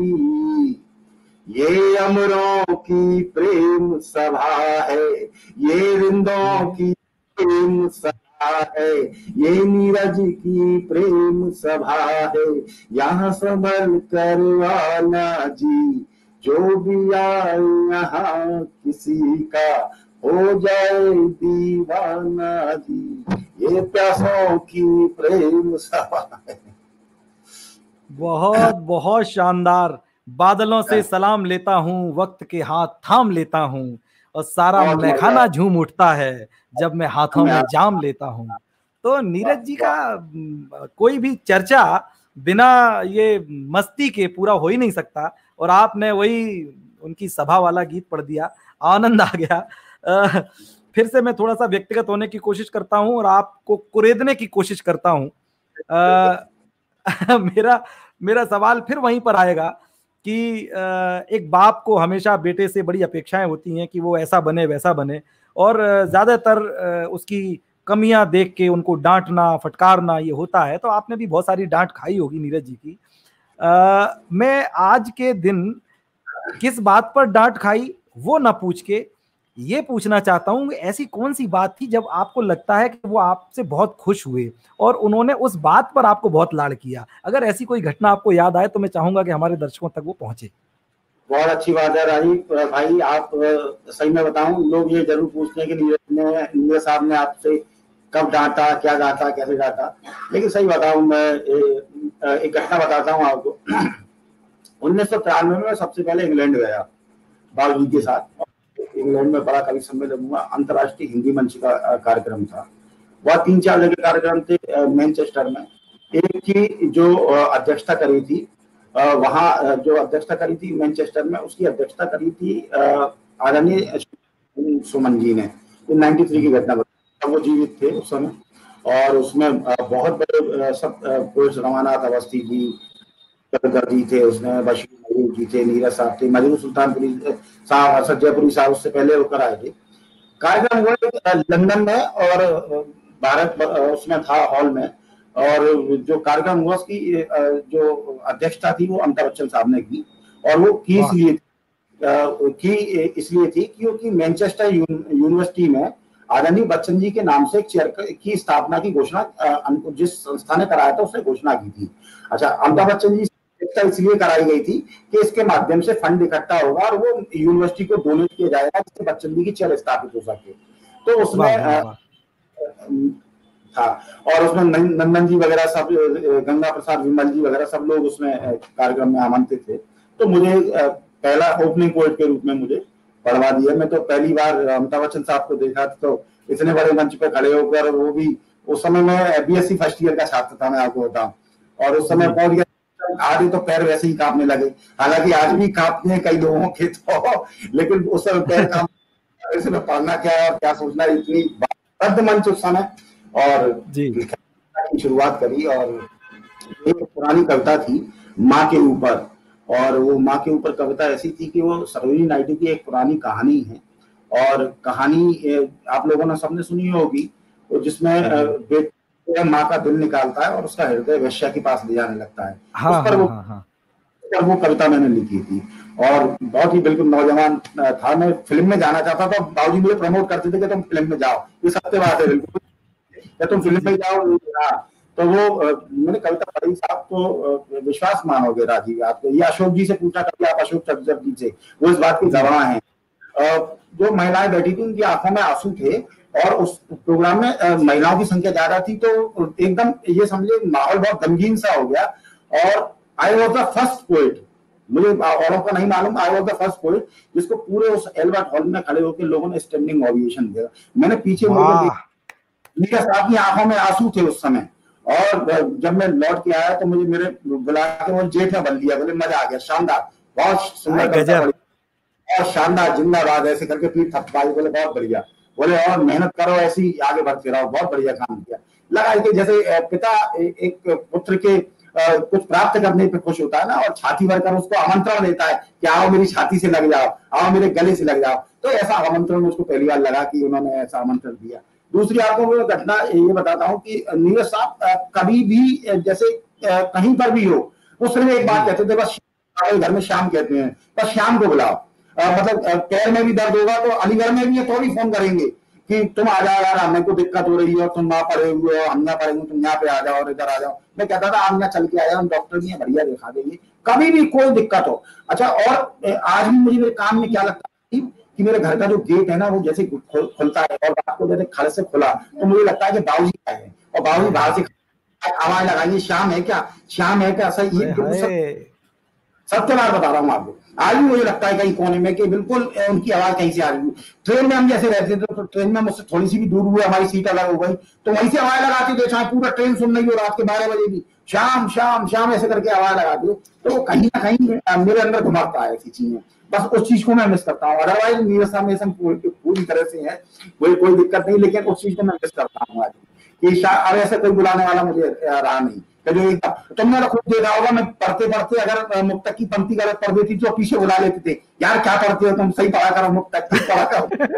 ये अमरों की प्रेम सभा है, ये रिंदों की प्रेम सभा है, ये नीरज की प्रेम सभा है, यहाँ संभल कर आना जी, जो भी आए यहाँ किसी का हो जाए दीवाना जी। ये प्यासों की प्रेम सभा है। बहुत बहुत शानदार। बादलों से सलाम लेता हूँ, वक्त के हाथ थाम लेता हूँ, और सारा मैखाना झूम उठता है जब मैं हाथों में जाम लेता हूँ। तो नीरज जी का कोई भी चर्चा बिना ये मस्ती के पूरा हो ही नहीं सकता, और आपने वही उनकी सभा वाला गीत पढ़ दिया, आनंद आ गया। आ, फिर से मैं थोड़ा सा व्यक्तिगत होने की कोशिश करता हूं और आपको कुरेदने की कोशिश करता हूं। आ, मेरा मेरा सवाल फिर वहीं पर आएगा कि आ, एक बाप को हमेशा बेटे से बड़ी अपेक्षाएं होती हैं कि वो ऐसा बने वैसा बने, और ज्यादातर उसकी कमियां देख के उनको डांटना फटकारना ये होता है। तो आपने भी बहुत सारी डांट खाई होगी नीरज जी की। आ, मैं आज के दिन किस बात पर डांट खाई वो ना पूछ के ये पूछना चाहता हूं, ऐसी कौन सी बात थी जब आपको लगता है कि वो आपसे बहुत खुश हुए और उन्होंने उस बात पर आपको बहुत लाड़ किया? अगर ऐसी कोई घटना आपको याद आए तो मैं चाहूंगा कि हमारे दर्शकों तक वो पहुंचे। बहुत अच्छी बात है राजीव भाई, आप सही में बताऊं, लोग ये जरूर पूछते हैं कि नीरज साहब ने आपसे कब डांटा, क्या डांटा, कैसे डांटा, लेकिन सही बताऊं मैं एक घटना बताता हूं आपको। उन्नीस सौ तिरानवे में सबसे पहले इंग्लैंड गया, बाबूजी के साथ इंग्लैंड में बड़ा कवि सम्मेलन हुआ, अंतर्राष्ट्रीय हिंदी मंच का कार्यक्रम था। वह तीन चार जगह कार्यक्रम थे मैनचेस्टर में। एक की जो अध्यक्षता करी थी वहाँ, जो अध्यक्षता करी थी मैनचेस्टर में, उसकी अध्यक्षता करी थी आदरणीय सुमन जी ने। नाइन्टी थ्री की घटना, वो जीवित थे उस समय, और उसमें बहुत बड़े सब पोएट्स, रमानाथ अवस्थी जी, जी थे, उसमें बशीर मयूर जी थे, नीरज साहब थे, मजरू सुल्तानपुरी साहब, असद जयपुरी साहब उससे पहले होकर आए थे। कार्यक्रम हुआ लंदन में और भारत उसमें था हॉल में, और जो कार्यक्रम हुआ उसकी जो अध्यक्षता थी वो अमिताभ बच्चन साहब ने की। और वो की इसलिए की इसलिए थी क्योंकि मैनचेस्टर यूनिवर्सिटी में आदरणीय बच्चन जी के नाम से एक चेयर की स्थापना की घोषणा जिस संस्था ने कराया था उसने घोषणा की थी। अच्छा, अमिताभ बच्चन जी इसलिए कराई गई थी कि इसके माध्यम से फंड इकट्ठा होगा और वो यूनिवर्सिटी को डोनेट किया जाएगा जिससे बच्चन जी की चेयर स्थापित हो सके। तो उसमें था, और उसमें नंदन जी वगैरह सब, गंगा प्रसाद विमल जी वगैरह सब लोग उसमें कार्यक्रम में आमंत्रित थे। तो मुझे पहला ओपनिंग पोएट के रूप में मुझे पढ़वा दिया। मैं तो पहली बार अमिताभ बच्चन साहब को देखा तो इतने बड़े मंच पे खड़े होकर, वो भी उस समय मैं बीएससी फर्स्ट ईयर का छात्र था, मैं आपको बताऊं, और उस समय पहुंच गया, आधे तो पैर वैसे ही कांपने लगे। हालांकि आज भी कांपते हैं कई लोगों के तो, लेकिन उस समय पैर कांप, इसमें पढ़ना क्या है और क्या सोचना, इतनी बद्ध मंच उस समय। और की शुरुआत करी, और एक पुरानी कविता थी माँ के ऊपर, और वो माँ के ऊपर कविता ऐसी थी कि वो सरोजिनी नायडू की एक पुरानी कहानी है, और कहानी आप लोगों ने सबने सुनी होगी, जिसमें बेटा माँ का दिल निकालता है और उसका हृदय वेश्या के पास ले जाने लगता है। हाँ, उस पर हाँ, वो, हाँ, हाँ। वो कविता मैंने लिखी थी, और बहुत ही बिल्कुल नौजवान था। मैं फिल्म में जाना चाहता था, बाबूजी मुझे प्रमोट करते थे कि तुम फिल्म में जाओ, ये सत्य बात है बिल्कुल, तुम फिल्म में जाओ। तो वो मैंने कविता पढ़ी साहब, तो विश्वास मानोगे राजीव, आपको ये अशोक जी से पूछा कभी आप, अशोक चंद्र जी से, वो इस बात की गवाह हैं। जो महिलाएं बैठी थी उनकी आंखों में आंसू थे, और उस प्रोग्राम में महिलाओं की संख्या ज्यादा थी, तो एकदम ये समझे माहौल बहुत गमगीन सा हो गया। और I was the first poet, मुझे औरों का नहीं मालूम, I was the first poet जिसको पूरे उस एल्बर्ट हॉल में खड़े होकर लोगों ने स्टैंडिंग ओवेशन दिया। मैंने पीछे नीरज साहब की आंखों में आंसू थे उस समय, और जब मैं लौट के आया तो मुझे मेरे बुला के वो जेठ में बन लिया, बोले मजा आ गया, शानदार, बहुत सुंदर, और शानदार, जिंदाबाद, ऐसे करके पीठ थपथपाई, बोले बहुत बढ़िया, बोले और मेहनत करो, ऐसी आगे बढ़ते रहो, बहुत बढ़िया काम किया। लगा कि जैसे पिता एक पुत्र के कुछ प्राप्त करने पे खुश होता है ना, और छाती भरकर उसको आमंत्रण देता है कि आओ मेरी छाती से लग जाओ, आओ मेरे गले से लग जाओ, तो ऐसा आमंत्रण उसको पहली बार लगा कि उन्होंने ऐसा आमंत्रण दिया। दूसरी आपको मैं घटना ये बताता हूँ कि नीरज साहब कभी भी जैसे कहीं पर भी हो, वो सिर्फ एक बात कहते थे, बस घर में शाम कहते हैं, बस शाम को बुलाओ। मतलब पैर में भी दर्द होगा तो अलीगढ़ में भी ये थोड़ी फोन करेंगे कि तुम आ जाओ यार, हमें को दिक्कत हो रही है और तुम ना पड़े हुए हो, हम ना पड़ेंगे, तुम यहाँ पे आ जाओ और इधर आ जाओ। मैं कहता था आप यहाँ चल के आ जाओ, हम डॉक्टर भी हैं, बढ़िया दिखा देंगे, कभी भी कोई दिक्कत हो। अच्छा, और आज भी मुझे मेरे काम में क्या लगता है कि मेरे घर का जो गेट है ना, वो जैसे खुलता है और रात को जैसे खड़े से खुला तो मुझे लगता है कि बाबूजी आए हैं, और बाबूजी बाहर से आवाज लगाइए, शाम है क्या, शाम है क्या, सही ये सत्य बात बता रहा हूँ आपको। आज भी मुझे लगता है कहीं कोने में कि बिल्कुल उनकी आवाज कहीं से आ रही है। ट्रेन में हम जैसे रहते थे तो ट्रेन में मुझसे थोड़ी सी भी दूर हुई, हमारी सीट अलग हो गई तो वहीं से आवाज लगाते थे, चाहे पूरा ट्रेन सुन रही हो रात के बारह बजे भी, शाम शाम शाम ऐसे करके आवाज लगाते हो, तो कहीं ना कहीं मेरे अंदर घुमाता है ऐसी चीजें। बस उस चीज को मैं मिस करता हूँ। अदरवाइज मेरे सामने पूरी तरह से है, कोई कोई दिक्कत नहीं, लेकिन उस चीज को मैं मिस करता हूँ आज कि अब ऐसा कोई बुलाने वाला मुझे रहा नहीं। तुमने तो खुद देखा होगा, मैं पढ़ते पढ़ते अगर मुक्तक की पंक्ति गलत पढ़ देती तो पीछे बुला लेते थे, यार क्या पढ़ते हो तुम, सही पढ़ा करो, मुक्तक ठीक पढ़ा करो।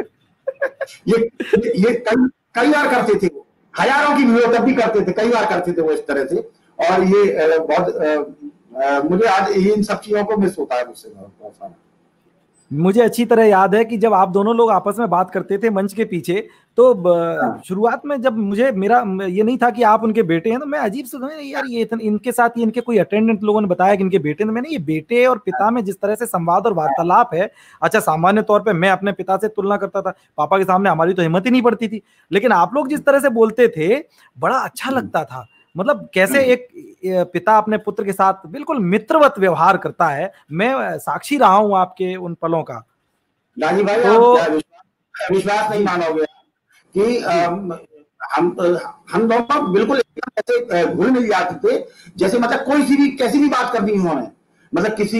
ये ये कई कई बार करते थे, हजारों की भीड़ तब भी करते थे, कई बार करते थे वो इस तरह से। और ये बहुत मुझे आज इन सब चीजों को मिस होता है मुझसे बहुत सारा। मुझे अच्छी तरह याद है कि जब आप दोनों लोग आपस में बात करते थे मंच के पीछे, तो शुरुआत में जब मुझे मेरा ये नहीं था कि आप उनके बेटे हैं, तो मैं अजीब से यार ये इनके साथ ही इनके कोई अटेंडेंट लोगों ने बताया कि इनके बेटे, तो मैंने ये बेटे और पिता में जिस तरह से संवाद और वार्तालाप है, अच्छा सामान्य तौर पे मैं अपने पिता से तुलना करता था, पापा के सामने हमारी तो हिम्मत ही नहीं पड़ती थी, लेकिन आप लोग जिस तरह से बोलते थे बड़ा अच्छा लगता था। मतलब कैसे एक पिता अपने पुत्र के साथ बिल्कुल मित्रवत व्यवहार करता है, मैं साक्षी रहा हूं आपके उन पलों का। राजीव भाई, तो आप विश्वास नहीं मानोगे कि हम हम दोनों बिल्कुल ऐसे घुल मिल जाते थे, जैसे मतलब कोई सी भी कैसी भी बात करनी हो हमें, मतलब किसी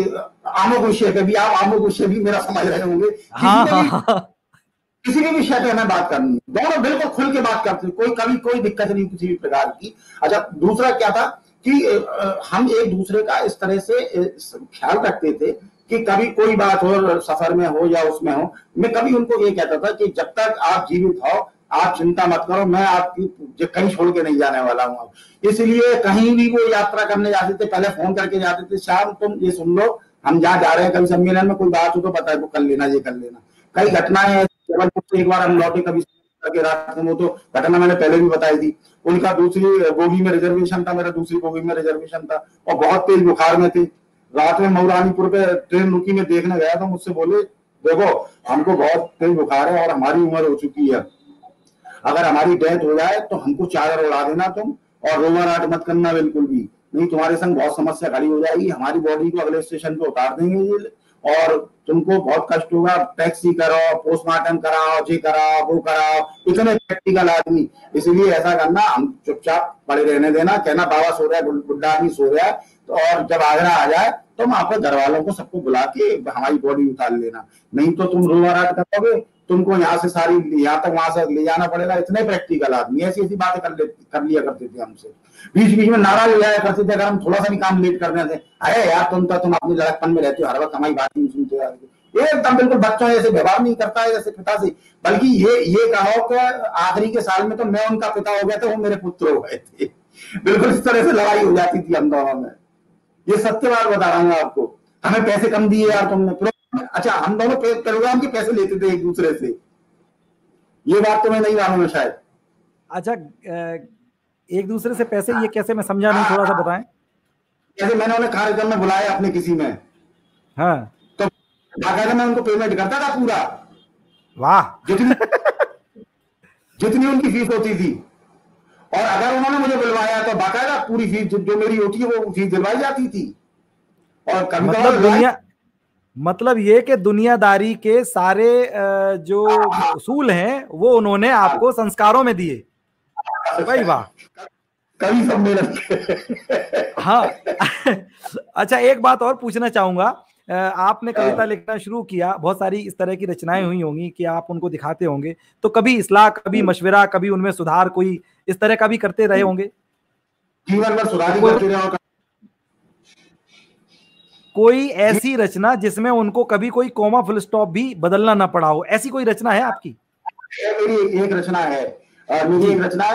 आमो विषय पे भी, आप आमो विषय भी मेरा समझ रहे होंगे, हाँ हाँ हाँ किसी भी विषय पे हमें बात करनी, दोनों बिल्कुल खुल के बात करते, कोई कभी कोई दिक्कत नहीं किसी भी प्रकार की। अच्छा, दूसरा क्या था कि हम एक दूसरे का इस तरह से ख्याल रखते थे कि कभी कोई बात हो, सफर में हो या उसमें हो, मैं कभी उनको ये कहता था कि जब तक आप जीवित हो आप चिंता मत करो, मैं आपकी कहीं छोड़ के नहीं जाने वाला हूँ। इसलिए कहीं भी वो यात्रा करने जाते थे पहले फोन करके जाते थे, शाम तुम ये सुन लो हम जहाँ जा रहे हैं, कभी सम्मेलन में कोई बात हो तो पता है वो कर लेना, ये कर लेना। कई घटनाएं जबलपुर से एक बार हम लौटे कभी करके रात में, वो तो घटना मैंने पहले भी बताई थी। उनका दूसरी बोगी में रिजर्वेशन था, मेरा दूसरी बोगी में रिजर्वेशन था, और बहुत तेज बुखार में थे। रात में मऊरानीपुर पे ट्रेन रुकी, में देखने गया तो मुझसे बोले, देखो हमको बहुत तेज बुखार है और हमारी उम्र हो चुकी है, अगर हमारी डेथ हो जाए तो हमको चादर उड़ा देना तुम, और रोवा राट मत करना बिल्कुल भी नहीं, तुम्हारे संग बहुत समस्या खड़ी हो जाएगी, हमारी बॉडी को अगले स्टेशन पे उतार देंगे ये, और तुमको बहुत कष्ट होगा, टैक्सी करो, पोस्टमार्टम कराओ, जे कराओ, वो कराओ, इतने प्रैक्टिकल आदमी। इसलिए ऐसा करना, हम चुपचाप पड़े रहने देना, कहना बाबा सो रहा है, बुढ़ा आदमी सो रहा है, तो और जब आगरा आ जाए तो हम आपको घर वालों को सबको बुला के हमारी बॉडी उतार लेना, नहीं तो तुम रोवाराट करोगे, तुमको यहाँ से सारी यहाँ तक वहां से ले जाना पड़ेगा। इतने प्रैक्टिकल आदमी, ऐसी ऐसी बातें कर, कर लिया करते थे हमसे, बीच बीच में नारा ले जाया करते थे अगर हम थोड़ा सा भी काम लेट कर देते। अरे यार तुम तो तुम अपनी लड़कपन में रहते हो, हर वक्त हमारी बात नहीं सुनते हो, एकदम बिल्कुल बच्चों जैसे व्यवहार नहीं करता है जैसे पिता से, बल्कि ये ये कहो कि आखिरी के साल में तो मैं उनका पिता हो गया था, वो मेरे पुत्र हो गए थे। बिल्कुल इस तरह से लड़ाई हो जाती थी हम दोनों में, ये सत्य बात बता रहा हूँ आपको। हमें पैसे कम दिए यार तुमने, अच्छा हम दोनों प्रोग्राम के पैसे लेते थे एक दूसरे से, ये बात तुम्हें नहीं मालूम है शायद। अच्छा, एक दूसरे से पैसे, ये कैसे, मैं समझा नहीं, थोड़ा सा बताएं। जैसे मैंने उन्हें कार्यक्रम में बुलाया अपने किसी में, हाँ, तो बाकायदा मैं उनको पेमेंट करता था पूरा, वाह, जितनी जितनी उनकी फीस होती थी, और अगर उन्होंने मुझे बुलवाया तो बाकायदा पूरी फीस जो मेरी होती है वो फीस दिलवाई जाती थी। और कभी मतलब दुनिया, मतलब ये कि दुनियादारी के सारे जो उसूल हैं वो उन्होंने आपको संस्कारों में दिए। भाई वाह, कभी सम्मेलन। हाँ। अच्छा, एक बात और पूछना चाहूंगा, आपने कविता लिखना शुरू किया, बहुत सारी इस तरह की रचनाएं हुई होंगी कि आप उनको दिखाते होंगे, तो कभी इस्लाह, कभी मशवरा, कभी उनमें सुधार, कोई इस तरह का भी करते रहे होंगे? जीवन भर सुधार ही करते रहे। कोई ऐसी रचना जिसमें उनको कभी कोई कोमा फुल स्टॉप भी बदलना ना पड़ा हो, ऐसी कोई रचना है आपकी? मेरी एक रचना है, मेरी एक रचना है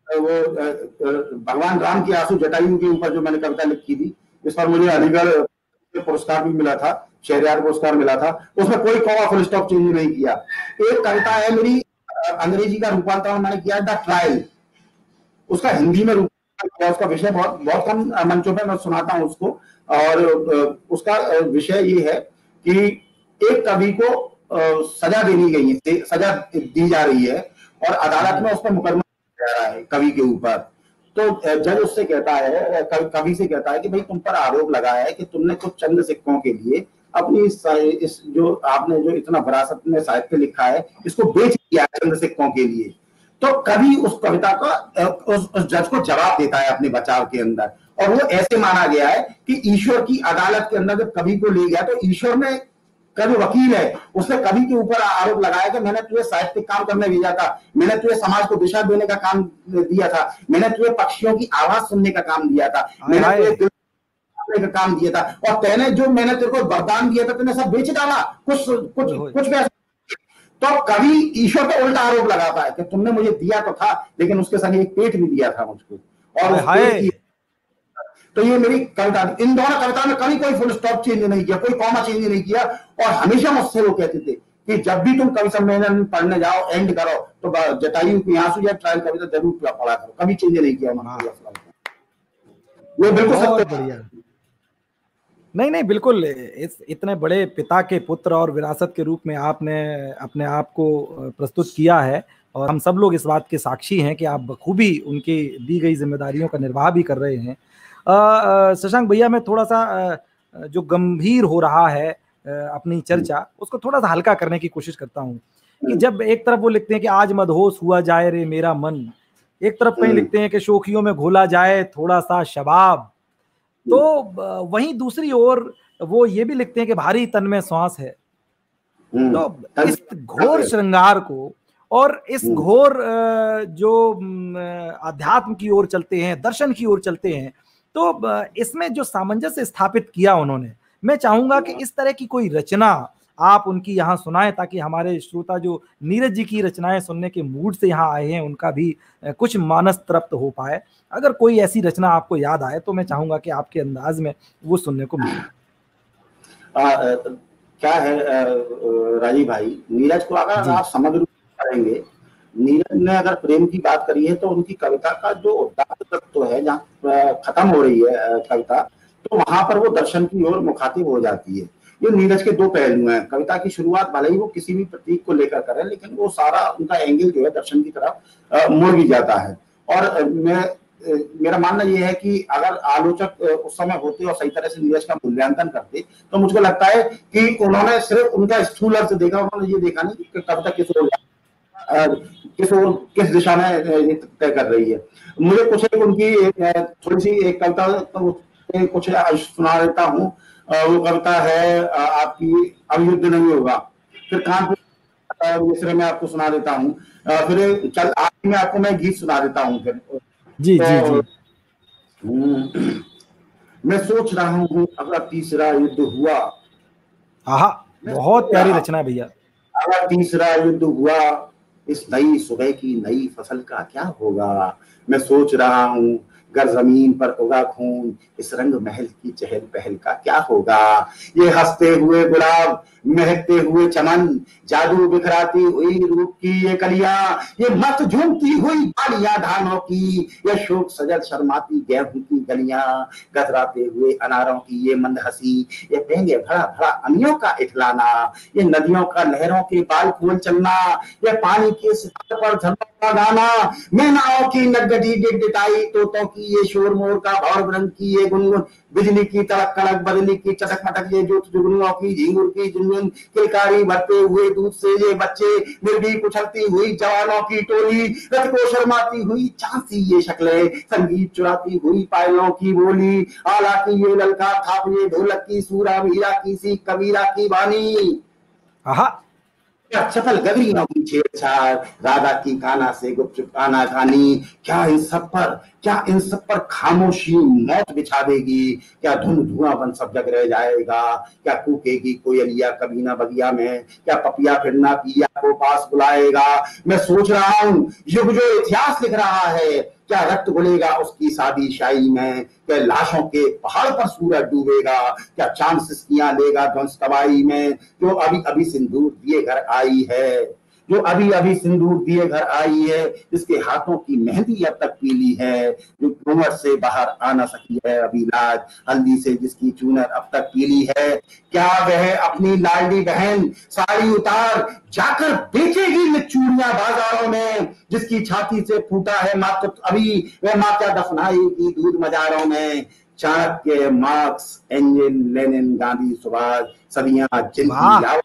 वो भगवान राम की आंसू जटायु के ऊपर जो मैंने कविता लिखी थी, इस पर मुझे अलीगढ़ पुरस्कार भी मिला था, शहरयार पुरस्कार मिला था। उसमें कोई कोमा फुल स्टॉप चेंज नहीं किया। एक कविता है मेरी, अंग्रेजी का रूपांतरण मैंने किया, द ट्रायल, उसका हिंदी में रूपांतरण किया। उसका विषय बहुत बहुत कम मंचों पे मैं सुनाता हूँ उसको, और उसका विषय ये है कि एक कवि को सजा देनी गई है, सजा दी जा रही है, और अदालत में उस पर मुकदमा जा रहा है कवि के ऊपर। तो जज उससे कहता है, कवि से कहता है कि भाई तुम पर आरोप लगाया है कि तुमने कुछ चंद सिक्कों के लिए अपनी इस जो आपने जो इतना विरासत में साहित्य लिखा है इसको बेच दिया चंद सिक्कों के लिए। तो कवि उस कविता का उस, उस जज को जवाब देता है अपने बचाव के अंदर, और वो ऐसे माना गया है कि ईश्वर की अदालत के अंदर जब कवि को ले गया तो ईश्वर ने का जो वकील है उसने कवि के ऊपर आरोप लगाया कि मैंने तुझे साहित्यिक काम करने भेजा था, मैंने तुझे समाज को दिशा देने का काम दिया था, मैंने तुझे पक्षियों की आवाज सुनने का काम दिया था, मैंने तुझे दिल का काम दिया था, और तेने जो मैंने तेरे को वरदान दिया था तूने सब बेच डाला, कुछ कुछ कुछ पैसे। तो कवि ईश्वर पे उल्टा आरोप लगाता है कि तुमने मुझे दिया तो था लेकिन उसके संग एक पेट भी दिया था मुझको, और उस पेट की। तो ये मेरी कविता, इन दोनों कविता में कभी कोई फुल स्टॉप चेंज नहीं किया, कोई कॉमा चेंज नहीं किया, और हमेशा मुझसे वो कहते थे कि जब भी तुम कवि सम्मेलन पढ़ने जाओ एंड करो तो जटायु की आंसू या ट्रायल कविता जरूर पढ़ा करो, कभी चेंज नहीं किया उन्होंने। ये बिल्कुल सत्य बढ़िया। नहीं नहीं बिल्कुल, इस इतने बड़े पिता के पुत्र और विरासत के रूप में आपने अपने आप को प्रस्तुत किया है, और हम सब लोग इस बात के साक्षी हैं कि आप बखूबी उनकी दी गई जिम्मेदारियों का निर्वाह भी कर रहे हैं। शशांक भैया, मैं थोड़ा सा जो गंभीर हो रहा है अपनी चर्चा, उसको थोड़ा सा हल्का करने की कोशिश करता हूँ कि जब एक तरफ वो लिखते हैं कि आज मदहोश हुआ जाए रे मेरा मन, एक तरफ कहीं लिखते हैं कि शोखियों में घोला जाए थोड़ा सा शबाब, तो वहीं दूसरी ओर वो ये भी लिखते हैं कि भारी तन में श्वास है। तो इस घोर श्रृंगार को और इस घोर जो अध्यात्म की ओर चलते हैं, दर्शन की ओर चलते हैं, तो इसमें जो सामंजस्य स्थापित किया उन्होंने, मैं चाहूंगा कि इस तरह की कोई रचना आप उनकी यहाँ सुनाएं, ताकि हमारे श्रोता जो नीरज जी की रचनाएं सुनने के मूड से यहाँ आए हैं उनका भी कुछ मानस तृप्त हो पाए। अगर कोई ऐसी रचना आपको याद आए तो मैं चाहूंगा कि आपके अंदाज में वो सुनने को मिले। क्या है राजीव भाई, नीरज को अगर आप समग्र करेंगे, नीरज ने अगर प्रेम की बात करी है तो उनकी कविता का जो उदात्त तत्व है, जहाँ खत्म हो रही है कविता, तो वहां पर वो दर्शन की ओर मुखातिब हो जाती है। ये नीरज के दो पहलू हैं। कविता की शुरुआत भले ही वो किसी भी प्रतीक को लेकर करें, लेकिन वो सारा उनका एंगल जो है दर्शन की तरफ मुड़ भी जाता है। और मैं मेरा मानना यह है कि अगर आलोचक उस समय होते और सही तरह से नीरज का मूल्यांकन करते, तो मुझको लगता है कि उन्होंने सिर्फ उनका स्थूल अर्थ देखा, उन्होंने ये देखा नहीं कि कविता किस ओर किस ओर किस दिशा में तय कर रही है। मुझे कुछ एक उनकी थोड़ी सी एक कविता कुछ सुना देता हूँ। वो कविता है आपकी अब युद्ध नहीं होगा, फिर कानपुर मिश्र में आपको सुना देता हूँ, फिर चल आगे में आपको मैं गीत सुना देता हूँ। फिर जी तो, जी जी मैं सोच रहा हूँ अगर तीसरा युद्ध हुआ, आहा बहुत प्यारी रचना है भैया। अगर तीसरा युद्ध हुआ, इस नई सुबह की नई फसल का क्या होगा। मैं सोच रहा हूँ गर जमीन पर उगा खून, इस रंग महल की चहल पहल का क्या होगा। ये हंसते हुए गुलाब, महकते हुए चमन, जादू बिखराती हुई रूप की ये कलियां, ये मत झूमती हुई बालियां धानों की, ये शोक सजल शर्माती गेहूं की गलियां, गजराते हुए अनारों की ये मंद हंसी, ये पेंगे भरा भरा अमियों का इठलाना, ये नदियों का लहरों के बाल खोल चलना, ये पानी के सितार पर झरनों का गाना, मैं नाव की नगड़ी डिगडिटाई, तोतों की ये शोर मोर का भौर रंग की ये गुनगुन, बिजली की तड़क कड़क, बदली की चटक मटक, ये जो जुगनुओं की झिंगुर की झुनझुन, किलकारी भरते हुए दूध से ये बच्चे, निर्भीक उछलती हुई जवानों की टोली, रथ को शर्माती हुई चांसी ये शक्लें, संगीत चुराती हुई पायलों की बोली, आला की ये ललकार थाप, ये ढोलक की सूरा, मीरा की सी कबीरा की बानी, आहा सफल गगरियों की छेड़छाड़, राधा की काना से गुपचुप आना खानी, क्या इन सब पर क्या इन सब पर खामोशी मौत बिछा देगी। क्या धुन धुआं बन सब जग रह जाएगा। क्या कूकेगी कोयलिया कभी ना बगिया में, क्या पपिया फिर ना पिया को पास बुलाएगा। मैं सोच रहा हूँ युग जो इतिहास लिख रहा है, क्या रक्त घुलेगा उसकी शादी शाही में। क्या लाशों के पहाड़ पर सूरज डूबेगा। क्या चांद सिसकियां लेगा ध्वंस तबाही में। जो अभी अभी सिंदूर दिए घर आई है, जो अभी अभी सिंदूर दिए घर आई है, जिसके हाथों की मेहंदी अब तक पीली है, जो घूंघट से बाहर आ न सकी है अभी लाज, हल्दी से जिसकी चूनर अब तक पीली है। क्या वह अपनी लाडली बहन साड़ी उतार जाकर बेचेगी में चूड़ियां बाजारों में, जिसकी छाती से फूटा है मात्र अभी, वह माँ क्या दफनाएगी दूध मजारों में। Chanakya, Marx, Engel, Lenin, Gandhi, Subhash, सदियां जिनकी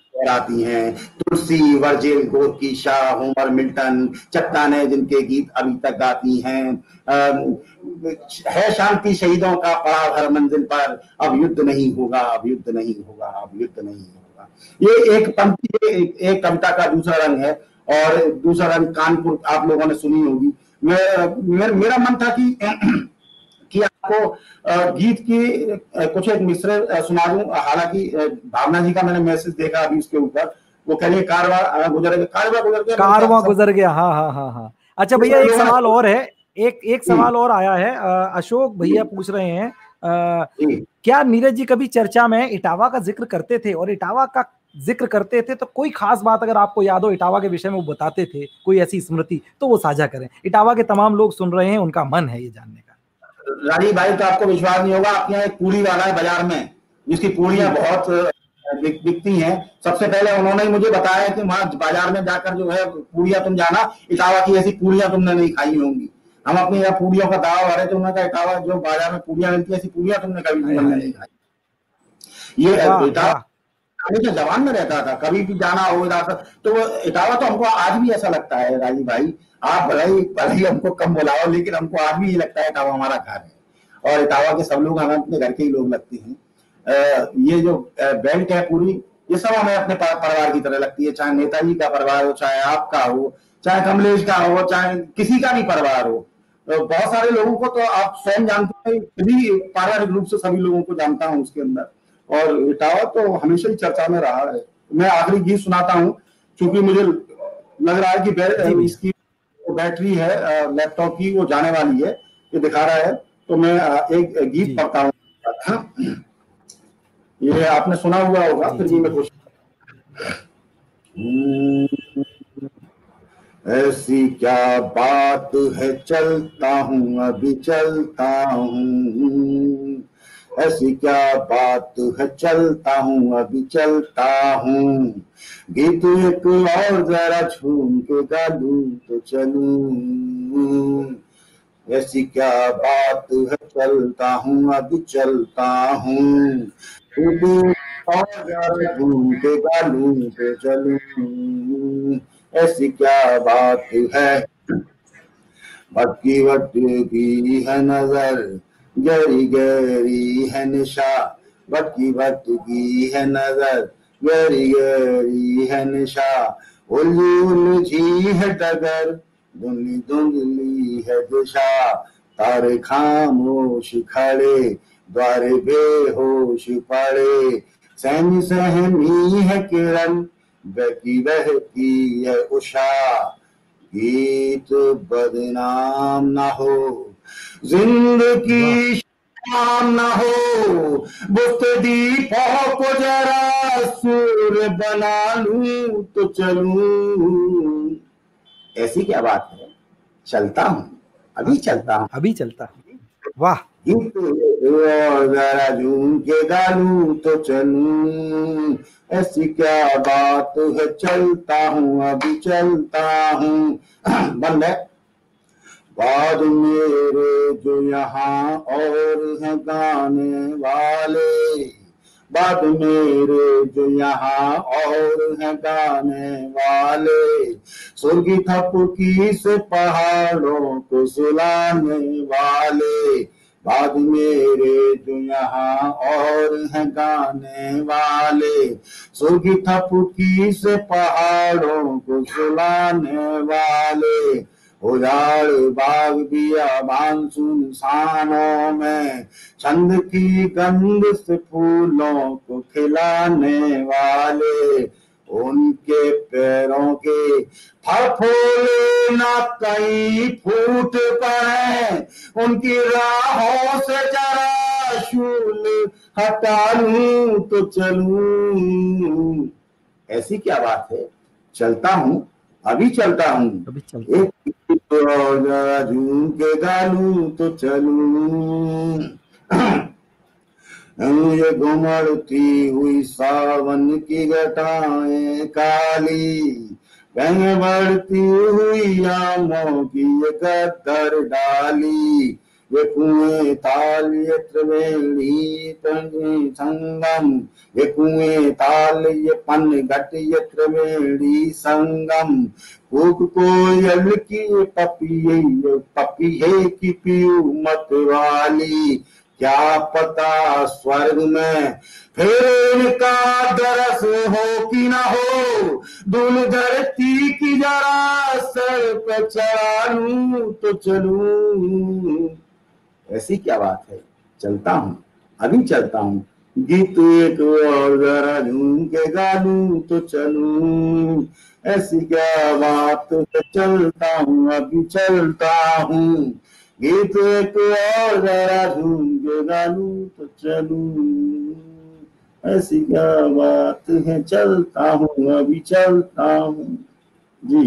आती हैं, तुलसी, वर्जिल, गोरकी, शाह, होमर, मिल्टन, चट्टाने जिनके गीत अभी तक गाती हैं। है शांति शहीदों का पड़ा हर मंजिल पर, अब युद्ध नहीं होगा, अब युद्ध नहीं होगा, अब युद्ध नहीं होगा। ये एक पंक्ति एक, एक कविता का दूसरा रंग है। और दूसरा रंग कानपुर आप लोगों ने सुनी होगी। मैं मेरा मन था कि कि आपको गीत की कुछ एक मिसरे सुना दूं। हालांकि भावना जी का मैंने मैसेज देखा अभी उसके ऊपर, वो कह रही कारवा गुजर गया, कारवा गुजर गया, कारवा गुजर गया। हाँ हाँ हाँ हाँ अच्छा भैया, एक सवाल और है, एक एक सवाल और आया है। अशोक भैया पूछ रहे हैं, आ, क्या नीरज जी कभी चर्चा में इटावा का जिक्र करते थे, और इटावा का जिक्र करते थे तो कोई खास बात अगर आपको याद हो इटावा के विषय में वो बताते थे, कोई ऐसी स्मृति तो वो साझा करें। इटावा के तमाम लोग सुन रहे हैं, उनका मन है ये जानने का। राजीव भाई, तो आपको विश्वास नहीं होगा, आपके यहाँ एक पूरी वाला है बाजार में जिसकी पूड़ियां बहुत बिकती हैं। सबसे पहले उन्होंने ही मुझे बताया कि वहां बाजार में जाकर जो है पूड़ियां तुम जाना, इटावा की ऐसी पूड़ियां तुमने नहीं खाई होंगी। हम अपने यहाँ पूड़ियों का दावा भरे तो उन्होंने कहा इटावा जो बाजार में पूड़ियां मिलती है ऐसी पूड़ियां तुमने कभी नहीं खाई। ये इटावा हमेशा जवान में रहता था, कभी भी जाना हो जाता तो वो इटावा तो हमको आज भी ऐसा लगता है राजीव भाई, आप भले ही भले ही हमको कम बुलाओ, लेकिन हमको आज भी ये लगता है इटावा हमारा घर है और इटावा के सब लोग हमें अपने घर के ही लोग लगते हैं। ये जो बेल्ट है पूरी, ये सब हमें अपने परिवार की तरह लगती है, चाहे नेताजी का परिवार हो, चाहे आपका हो, चाहे कमलेश का हो, चाहे किसी का भी परिवार हो। तो बहुत सारे लोगों को तो आप स्वयं जानते हैं, भी पारिवारिक रूप से सभी लोगों को जानता हूं उसके अंदर, और इटावा तो हमेशा ही चर्चा में रहा है। मैं आखिरी गीत सुनाता हूं, क्योंकि मुझे लग रहा है कि इसकी बैटरी है लैपटॉप की वो जाने वाली है, ये दिखा रहा है, तो मैं एक गीत पढ़ता हूँ। ये आपने सुना हुआ होगा, फिर भी मैं कोशिश। ऐसी क्या बात है चलता हूँ अभी चलता हूँ, ऐसी क्या बात है चलता हूँ अभी चलता हूँ, गीत एक और जरा झूम के गा लूं तो चलूं, ऐसी क्या बात है चलता हूँ अभी चलता हूँ, गीत और जरा झूम के गा लूं तो चलूं, ऐसी क्या बात है। भटकी भटकी है नजर, गहरी गहरी है निशा, भटकी भटकी है नजर, गहरी गहरी है निशा, उलझी उलझी है डगर, धुंधली धुंधली है दिशा, तारे खामोश खड़े, द्वारे बेहोश पड़े, सहमी सहमी है किरण, बहकी बहकी है उषा, गीत बदनाम ना हो, जिंदगी शाम ना हो, बुझते दीपों को जरा सूर बना लूं तो चलूं, ऐसी क्या बात है, चलता हूं अभी चलता हूं अभी चलता हूं। वाह, गीत जरा झूम के गा लूं तो चलूं, ऐसी क्या बात है चलता हूँ अभी चलता हूँ। बंद है। बाद मेरे जो यहाँ और हैं गाने वाले, बाद मेरे जो यहाँ और हैं गाने वाले, सुर्गी थपकी से पहाड़ों को सुलाने वाले, बाद मेरे जो यहाँ और हैं गाने वाले, सुर्गी थपकी से पहाड़ों को सुलाने वाले, उजाड़ बाग बियाबान सुनसानों में, छंद की गंध से फूलों को खिलाने वाले, उनके पैरों के फफोले न कहीं फूट पड़े, उनकी राहों से जरा शूल हटा लूं तो चलूं, ऐसी क्या बात है, चलता हूं अभी चलता हूं, अभी चलता एक और जरा झूम के गा लूं तो चलूं, मुझे घुमड़ती हुई सावन की घटाएं काली, कहीं बढ़ती हुई आमों की ये कतर डाली, ये कुएं ताल ये त्रिवेणी संगम, ये कुएं ताल ये पन घट ये त्रिवेणी संगम, कोक कोयल की पपिये पपिये की पीऊ मत वाली, क्या पता स्वर्ग में फिर इनका दरस हो कि ना हो, धूल धरती की जरा सर पे चढ़ा लूं तो चलूं, ऐसी क्या बात है, चलता हूं अभी चलता हूं, गीत एक और जरा झूम के गा लूं तो चलूं, ऐसी क्या बात है चलता हूं अभी चलता हूं, गीत एक और जरा झूम के गा लूं तो चलूं, ऐसी क्या बात है चलता हूं अभी चलता हूं। जी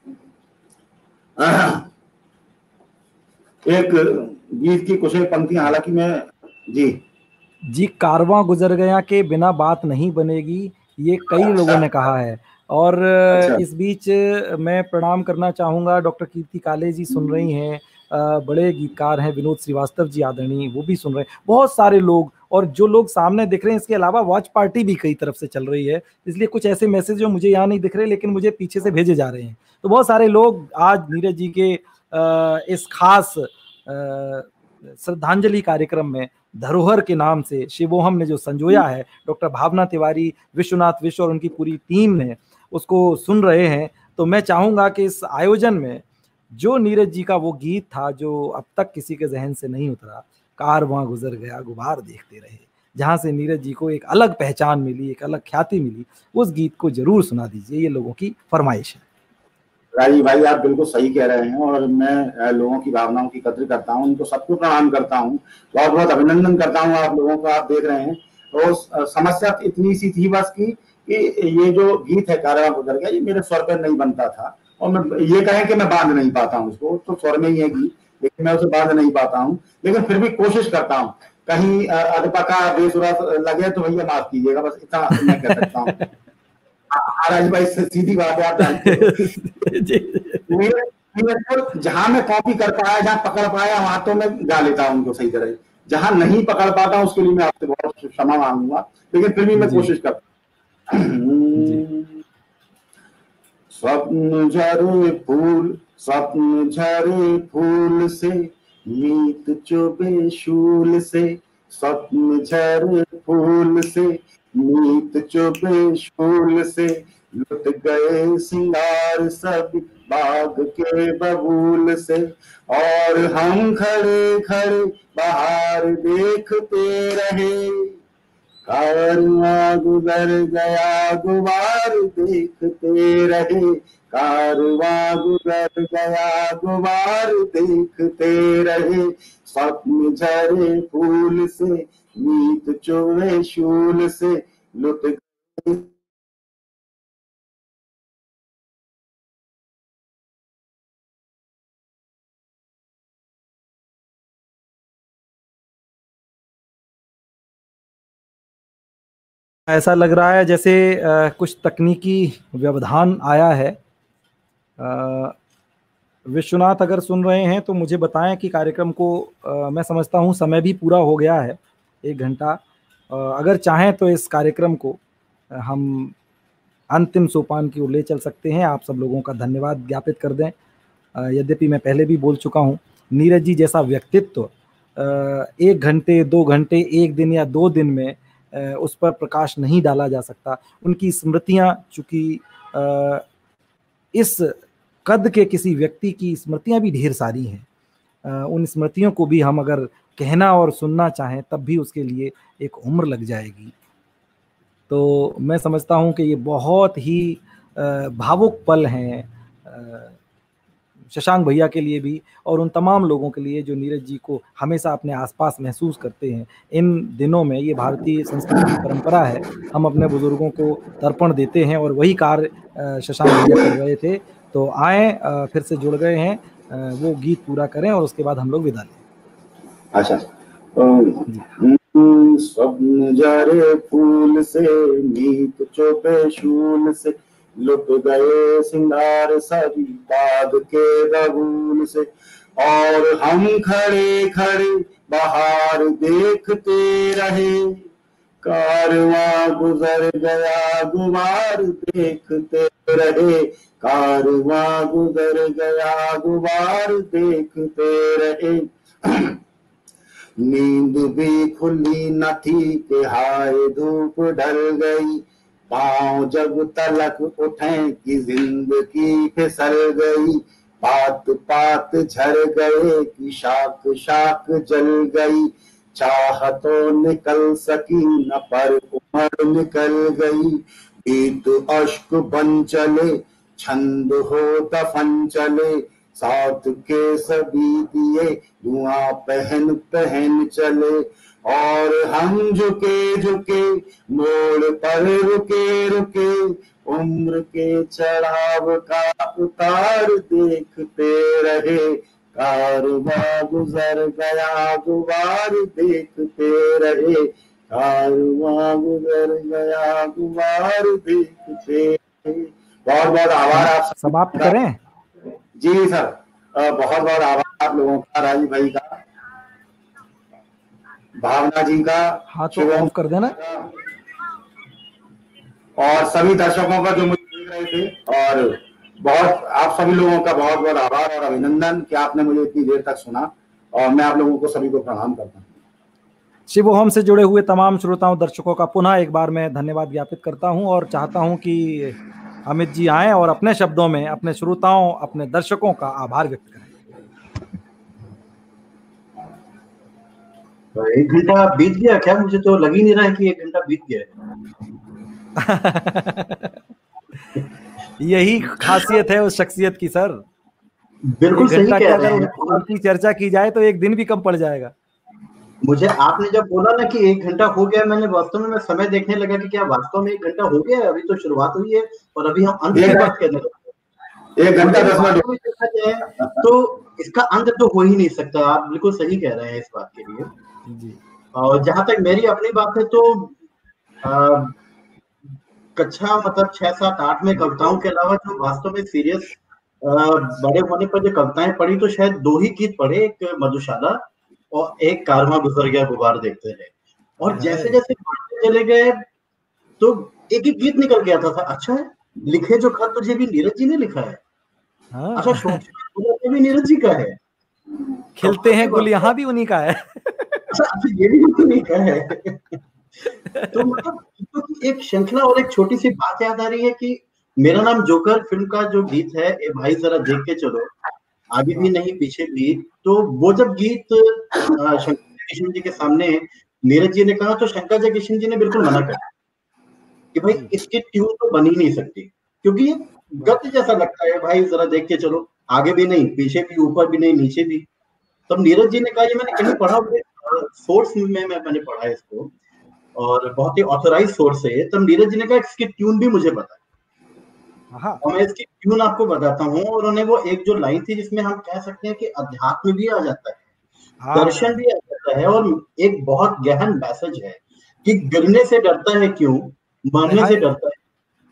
एक गीत की कुछ एक पंक्तियां, हालांकि मैं जी जी कारवां गुजर गया के बिना बात नहीं बनेगी, ये कई अच्छा, लोगों ने कहा है। और अच्छा, इस बीच मैं प्रणाम करना चाहूंगा, डॉक्टर कीर्ति काले जी सुन रही हैं, बड़े गीतकार हैं विनोद श्रीवास्तव जी आदरणीय, वो भी सुन रहे हैं, बहुत सारे लोग, और जो लोग सामने दिख रहे हैं इसके अलावा वॉच पार्टी भी कई तरफ से चल रही है, इसलिए कुछ ऐसे मैसेज जो मुझे यहाँ नहीं दिख रहे लेकिन मुझे पीछे से भेजे जा रहे हैं। तो बहुत सारे लोग आज नीरज जी के इस खास श्रद्धांजलि कार्यक्रम में धरोहर के नाम से शिवोहम ने जो संजोया है, डॉक्टर भावना तिवारी, विश्वनाथ विश्व और उनकी पूरी टीम ने उसको सुन रहे हैं। तो मैं चाहूंगा कि इस आयोजन में जो नीरज जी का वो गीत था जो अब तक किसी के जहन से नहीं उतरा, कारवां गुजर गया गुबार देखते रहे, जहां से नीरज जी को एक अलग पहचान मिली, एक अलग ख्याति मिली, उस गीत को जरूर सुना दीजिए, ये लोगों की फरमाइश है। राजीव भाई आप बिल्कुल सही कह रहे हैं और मैं लोगों की भावनाओं की कद्र करता हूं, उनको सबको प्रणाम करता हूं, बहुत बहुत अभिनंदन करता हूं आप लोगों को। आप देख रहे हैं तो समस्या इतनी सी थी बस की कि ये जो गीत है कारवां गुजर गया, ये मेरे स्वर पर नहीं बनता था और मैं ये कहें कि मैं बांध नहीं पाता हूँ उसको, तो स्वर में ही है गीत लेकिन मैं उसे बांध नहीं पाता हूँ, लेकिन फिर भी कोशिश करता हूँ, कहीं अधपका बेसुरा लगे तो भैया माफ कीजिएगा, बस इतना मैं कह सकता हूँ। राज भाई सीधी बात है, आप जानते हो मेरे जहां मैं कॉपी कर पाया, जहां पकड़ पाया वहां तो मैं गा लेता हूं उनको सही तरह, जहां नहीं पकड़ पाता हूं उसके लिए मैं आपसे बहुत क्षमा मांगूंगा, लेकिन फिर भी मैं कोशिश करता हूं। स्वप्न झरे फूल स्वप्न झरे फूल से, मीत चुभे शूल से, स्वप्न झरे फूल से, मीत चुभे शूल से, लुट गए सिंगार सब बाग के बबूल से, और हम खड़े खड़े बाहर देखते रहे, कारवां गुजर गया गुबार देखते रहे, कारवां गुजर गया गुबार देखते रहे, स्वप्न झरे फूल से, मीत चुभे शूल से, लुट गए। ऐसा लग रहा है जैसे आ, कुछ तकनीकी व्यवधान आया है। आ, विश्वनाथ अगर सुन रहे हैं तो मुझे बताएं कि कार्यक्रम को आ, मैं समझता हूं समय भी पूरा हो गया है, एक घंटा। अगर चाहें तो इस कार्यक्रम को हम अंतिम सोपान की ओर ले चल सकते हैं। आप सब लोगों का धन्यवाद ज्ञापित कर दें। यद्यपि मैं पहले भी बोल चुका हूं, नीरज जी जैसा व्यक्तित्व एक घंटे, दो घंटे, एक दिन या दो दिन में उस पर प्रकाश नहीं डाला जा सकता। उनकी स्मृतियां, चूंकि इस कद के किसी व्यक्ति की स्मृतियां भी ढेर सारी हैं, उन स्मृतियों को भी हम अगर कहना और सुनना चाहें तब भी उसके लिए एक उम्र लग जाएगी। तो मैं समझता हूं कि ये बहुत ही भावुक पल हैं शशांक भैया के लिए भी और उन तमाम लोगों के लिए जो नीरज जी को हमेशा अपने आसपास महसूस करते हैं। इन दिनों में ये भारतीय संस्कृति की परंपरा है, हम अपने बुजुर्गों को तर्पण देते हैं और वही कार्य शशांक भैया कर रहे थे। तो आए, फिर से जुड़ गए हैं, वो गीत पूरा करें और उसके बाद हम लोग विदा लें। अच्छा, स्वप्न झरे फूल से, मीत चुभे शूल से, लुट गए सिंगार सभी बाग के बबूल से, और हम खड़े खड़े बाहर देखते रहे, कारवां गुजर गया गुबार देखते रहे, कारवां गुजर गया गुबार देखते रहे। नींद भी खुली न थी कि हाय धूप ढल गई, पाँव जब तलक उठे कि जिंदगी फिसल गई, पात पात झर गए कि शाख शाख जल गई, चाह तो निकल सकी न पर उमर निकल गई, गीत अश्क बन चले छंद हो दफन चले, साथ के सभी दिए धुआं पहन पहन चले, और हम झुके झुके मोड़ पर रुके रुके, उम्र के चढ़ाव का उतार देखते रहे, कारवां गुजर गया गुबार देखते रहे, कारवां गुजर गया गुबार देखते रहे। बहुत बहुत आभार। आप समाप्त करें? जी सर। बहुत बहुत आभार आप लोगों का, राजीव भाई का, भावना जी का, हाँ तो ऑफ कर देना, और सभी दर्शकों का जो मुझे देख रहे थे, और बहुत आप सभी लोगों का बहुत बहुत आभार और अभिनंदन कि आपने मुझे इतनी देर तक सुना, और मैं आप लोगों को सभी को प्रणाम करता हूँ। शिवोहम से जुड़े हुए तमाम श्रोताओं दर्शकों का पुनः एक बार मैं धन्यवाद ज्ञापित करता हूं और चाहता हूं कि अमित जी आए और अपने शब्दों में अपने श्रोताओं, अपने दर्शकों का आभार व्यक्त करें। तो एक घंटा बीत गया क्या? मुझे तो लग ही नहीं रहा है कि एक घंटा बीत गया है। यही खासियत है उस शख्सियत की सर। बिल्कुल सही कह रहे हैं। अगर उनकी चर्चा की जाए तो एक दिन भी कम पड़ जाएगा। मुझे आपने जब बोला ना कि एक घंटा हो गया, मैंने वास्तव में मैं समय देखने लगा कि क्या वास्तव में एक घंटा हो गया है? अभी तो शुरुआत हुई है और अभी हम अंत की बात करने लगे। एक घंटा दस मिनट तो इसका अंत तो हो ही नहीं सकता। आप बिल्कुल सही कह रहे हैं इस बात के लिए जी। और जहां तक मेरी अपनी बात है तो आ, कक्षा मतलब छह सात आठ में कविताओं के अलावा जो वास्तव में सीरियस बड़े होने पर जो कविताएं पढ़ी तो शायद दो ही गीत पढ़े, एक मधुशाला और एक कारवां गुजर गया गुबार देखते रहे। और जैसे जैसे पढ़ते चले गए तो एक एक गीत निकल के आता था। अच्छा है, लिखे जो खत तुझे भी नीरज जी ने लिखा है। हाँ। अच्छा, सोच भी नीरज जी का है। खिलते हैं गुल यहाँ भी उन्हीं का है। अच्छा, ये भी उन्हीं का है। तो मतलब तो एक श्रृंखला और एक छोटी सी बात याद आ रही है कि मेरा नाम जोकर फिल्म का जो गीत है, ए भाई जरा देख के चलो, आगे भी नहीं पीछे भी, तो वो जब गीत शंकर जयकिशन जी के सामने नीरज जी ने कहा तो शंकर जयकिशन जी ने बिल्कुल मना कर कि भाई इसकी ट्यून तो बन ही नहीं सकती, क्योंकि ये गद्य जैसा लगता है। भाई जरा देख के चलो, आगे भी नहीं पीछे भी, ऊपर भी नहीं नीचे भी। तब नीरज जी ने कहा, ये मैंने कहीं पढ़ा, सोर्स में मैं मैंने पढ़ा है इसको और बहुत ही ऑथराइज सोर्स है। तब नीरज जी ने कहा इसकी ट्यून भी मुझे पता है और मैं इसकी ट्यून आपको बताता हूँ। और उन्हें वो एक जो लाइन थी जिसमें हम कह सकते हैं कि अध्यात्म भी आ जाता है, दर्शन भी आ जाता है और एक बहुत गहन मैसेज है कि गिरने से डरता है क्यों, मरने से डरता है।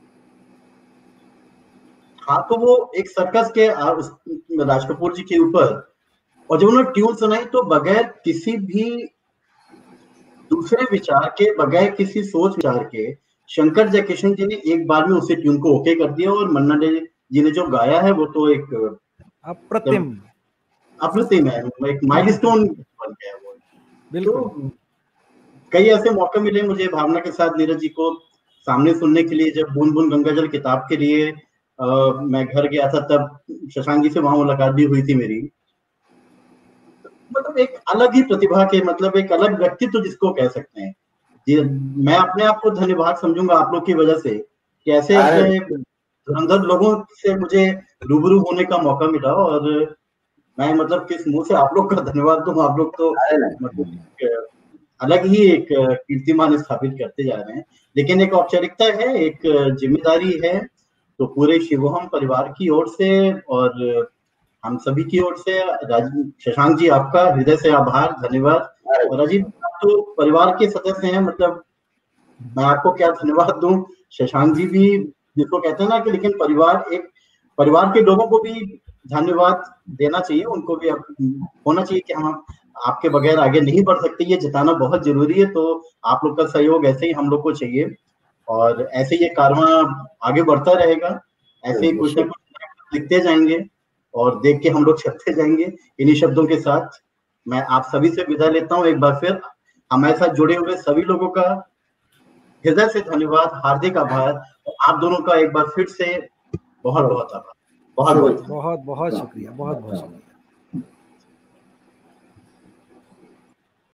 हाँ, तो वो एक सर्कस के राज कपूर जी के ऊपर, और जब उन्होंने ट्यून सुनाई तो बगैर किसी भी दूसरे विचार के, बगैर किसी सोच विचार के, शंकर जयकिशन जी ने एक बार में उसी ट्यून को ओके कर दिया। और मन्ना डे जी ने जो गाया है वो तो एक अप्रतिम अप्रतिम है, एक माइलस्टोन बन गया वो। बिल्कुल। तो कई ऐसे मौके मिले मुझे भावना के साथ नीरज जी को सामने सुनने के लिए। जब बूंद बूंद गंगाजल किताब के लिए आ, मैं घर गया था, तब शशांक जी से वहां मुलाकात भी हुई थी मेरी। मतलब एक अलग ही प्रतिभा के, मतलब एक अलग व्यक्तित्व जिसको कह सकते हैं जी। मैं अपने आप को धन्यवाद समझूंगा आप लोग की वजह से कि ऐसे ऐसे धुरंधर लोगों से मुझे रूबरू होने का मौका मिला। और मैं मतलब किस मुंह से आप लोग का धन्यवाद दूं। आप लोग तो मतलब अलग ही एक कीर्तिमान स्थापित करते जा रहे हैं। लेकिन एक औपचारिकता है, एक जिम्मेदारी है, तो पूरे शिवोहम परिवार की ओर से और हम सभी की ओर से शशांक जी आपका हृदय से आभार, धन्यवाद। और अजीत तो परिवार के सदस्य हैं, मतलब मैं आपको क्या धन्यवाद दूं। शशांक जी भी जिसको कहते हैं ना कि, लेकिन परिवार एक परिवार के लोगों को भी धन्यवाद देना चाहिए, उनको भी होना चाहिए कि हम आपके बगैर आगे नहीं बढ़ सकते, ये जताना बहुत जरूरी है। तो आप लोग का सहयोग ऐसे ही हम लोग को चाहिए और ऐसे ये कारवां आगे बढ़ता रहेगा। ऐसे ही कुछ ना कुछ लिखते जाएंगे और देख के हम लोग चलते जाएंगे। इन्हीं शब्दों के साथ मैं आप सभी से विदा लेता हूँ। एक बार फिर हमारे साथ जुड़े हुए सभी लोगों का हृदय से धन्यवाद, हार्दिक आभार। और आप दोनों का एक बार फिर से बहुत बहुत आभार। बहुत बहुत बहुत बहुत शुक्रिया, बहुत बहुत शुक्रिया।